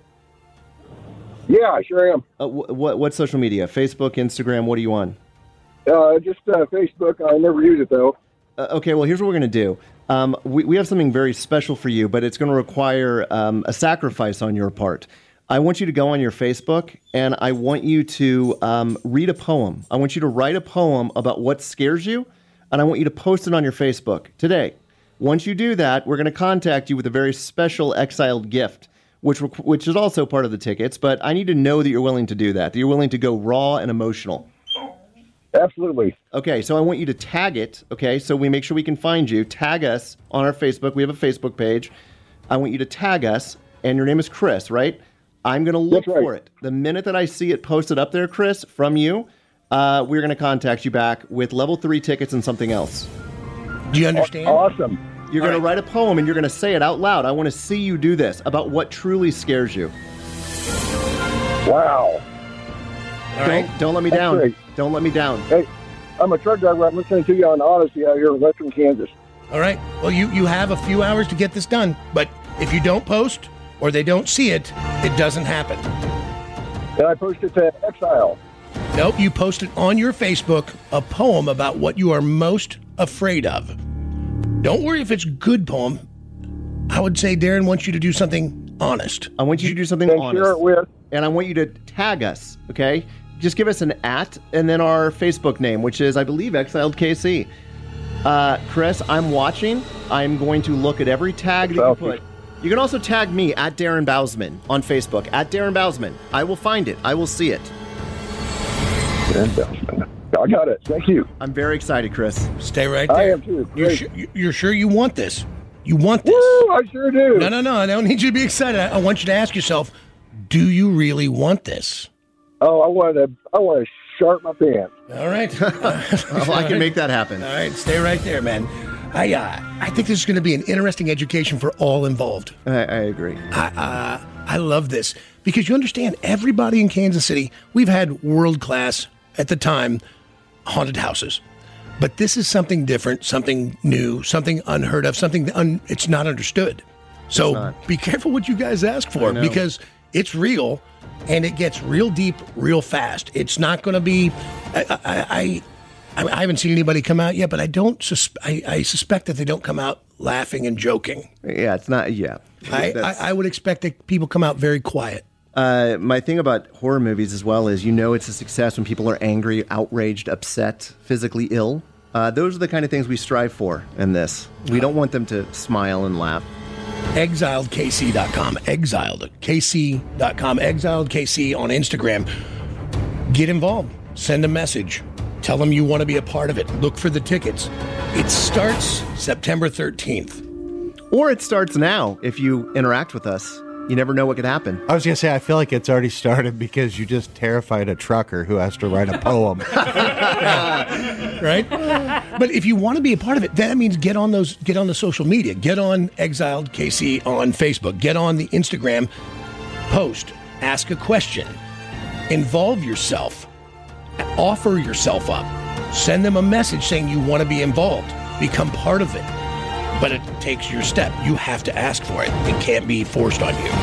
Yeah, I sure am. Uh, wh- what what social media? Facebook, Instagram? What are you on? Uh, just uh, Facebook. I never use it, though. Uh, okay, well, here's what we're going to do. Um, we, we have something very special for you, but it's going to require um, a sacrifice on your part. I want you to go on your Facebook, and I want you to um, read a poem. I want you to write a poem about what scares you, and I want you to post it on your Facebook today. Once you do that, we're going to contact you with a very special exiled gift, which which is also part of the tickets, but I need to know that you're willing to do that, that you're willing to go raw and emotional. Absolutely. Okay, so I want you to tag it, okay, so we make sure we can find you. Tag us on our Facebook. We have a Facebook page. I want you to tag us, and your name is Chris, right? I'm going to look That's right. for it. The minute that I see it posted up there, Chris, from you, uh, we're going to contact you back with level three tickets and something else. Do you understand? Awesome. You're going to write a poem, and you're going to say it out loud. I want to see you do this about what truly scares you. Wow. All right. Don't, don't let me That's down. great. Don't let me down. Hey, I'm a truck driver. I'm listening to you on Odyssey out here in western Kansas. All right. Well, you, you have a few hours to get this done, but if you don't post or they don't see it, it doesn't happen. And I posted to Exile. Nope, you posted on your Facebook a poem about what you are most afraid of. Don't worry if it's a good poem. I would say Darren wants you to do something honest. I want you to do something And honest. share it with. And I want you to tag us, okay? Just give us an at and then our Facebook name, which is, I believe, Exiled K C. Uh, Chris, I'm watching. I'm going to look at every tag that you put. You can also tag me at Darren Bousman on Facebook, at Darren Bousman. I will find it. I will see it. Darren Bousman. I got it. Thank you. I'm very excited, Chris. Stay right there. I am too. You're, Great. sure, you're sure you want this? You want this? Woo, I sure do. No, no, no. I don't need you to be excited. I, I want you to ask yourself, do you really want this? Oh, I want to. I want to sharp my pants. All right. Well, I can make that happen. All right, stay right there, man. I uh, I think this is going to be an interesting education for all involved. I, I agree. I, uh, I love this because you understand, everybody in Kansas City, we've had world-class, at the time, haunted houses. But this is something different, something new, something unheard of, something un- it's not understood. So not. Be careful what you guys ask for because it's real and it gets real deep real fast. It's not going to be... I, I, I, I haven't seen anybody come out yet, but I don't. Sus- I, I suspect that they don't come out laughing and joking. Yeah, it's not... Yeah. I, I, I would expect that people come out very quiet. Uh, my thing about horror movies as well is, you know, it's a success when people are angry, outraged, upset, physically ill. Uh, those are the kind of things we strive for in this. We don't want them to smile and laugh. exiled k c dot com. exiled k c dot com. exiled K C on Instagram. Get involved. Send a message. Tell them you want to be a part of it. Look for the tickets. It starts September thirteenth. Or it starts now if you interact with us. You never know what could happen. I was going to say, I feel like it's already started because you just terrified a trucker who has to write a poem. Right? But if you want to be a part of it, that means get on those, get on the social media. Get on Exiled K C on Facebook. Get on the Instagram post. Ask a question. Involve yourself. Offer yourself up. Send them a message saying you want to be involved. Become part of it. But it takes your step. You have to ask for it. It can't be forced on you.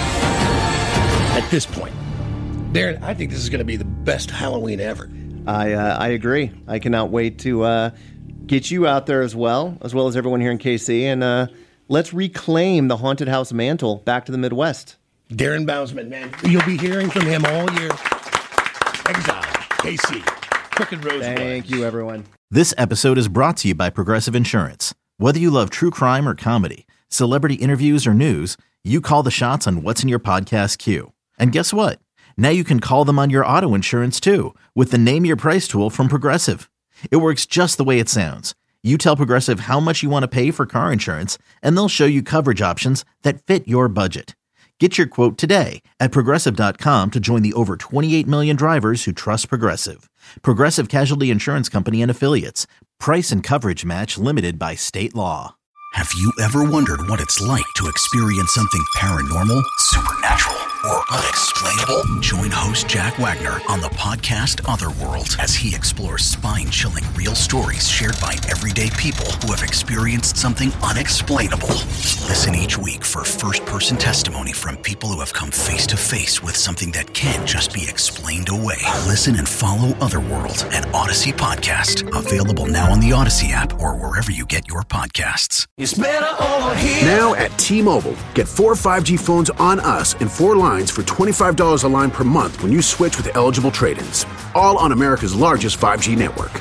At this point, Darren, I think this is going to be the best Halloween ever. I uh, I agree. I cannot wait to uh, get you out there as well, as well as everyone here in K C, and uh, let's reclaim the haunted house mantle back to the Midwest. Darren Bousman, man, you'll be hearing from him all year. Exile, K C, Crooked Rosebud. Thank you, everyone. This episode is brought to you by Progressive Insurance. Whether you love true crime or comedy, celebrity interviews or news, you call the shots on what's in your podcast queue. And guess what? Now you can call them on your auto insurance too with the Name Your Price tool from Progressive. It works just the way it sounds. You tell Progressive how much you want to pay for car insurance, and they'll show you coverage options that fit your budget. Get your quote today at Progressive dot com to join the over twenty-eight million drivers who trust Progressive. Progressive Casualty Insurance Company and Affiliates. Price and coverage match limited by state law. Have you ever wondered what it's like to experience something paranormal, supernatural, or unexplainable? Join host Jack Wagner on the podcast Otherworld as he explores spine-chilling real stories shared by everyday people who have experienced something unexplainable. Listen each week for first-person testimony from people who have come face-to-face with something that can't just be explained away. Listen and follow Otherworld, an Odyssey podcast. Available now on the Odyssey app or wherever you get your podcasts. It's better over here. Now at T-Mobile, get four five G phones on us and four lines for twenty-five dollars a line per month when you switch with eligible trade-ins. All on America's largest five G network.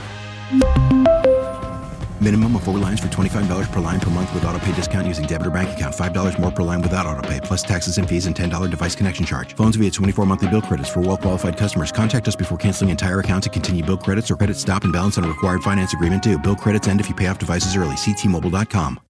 Minimum of four lines for twenty-five dollars per line per month with autopay discount using debit or bank account. five dollars more per line without autopay, plus taxes and fees and ten dollars device connection charge. Phones via twenty-four monthly bill credits for well-qualified customers. Contact us before canceling entire account to continue bill credits or credit stop and balance on a required finance agreement due. Bill credits end if you pay off devices early. See T Mobile dot com.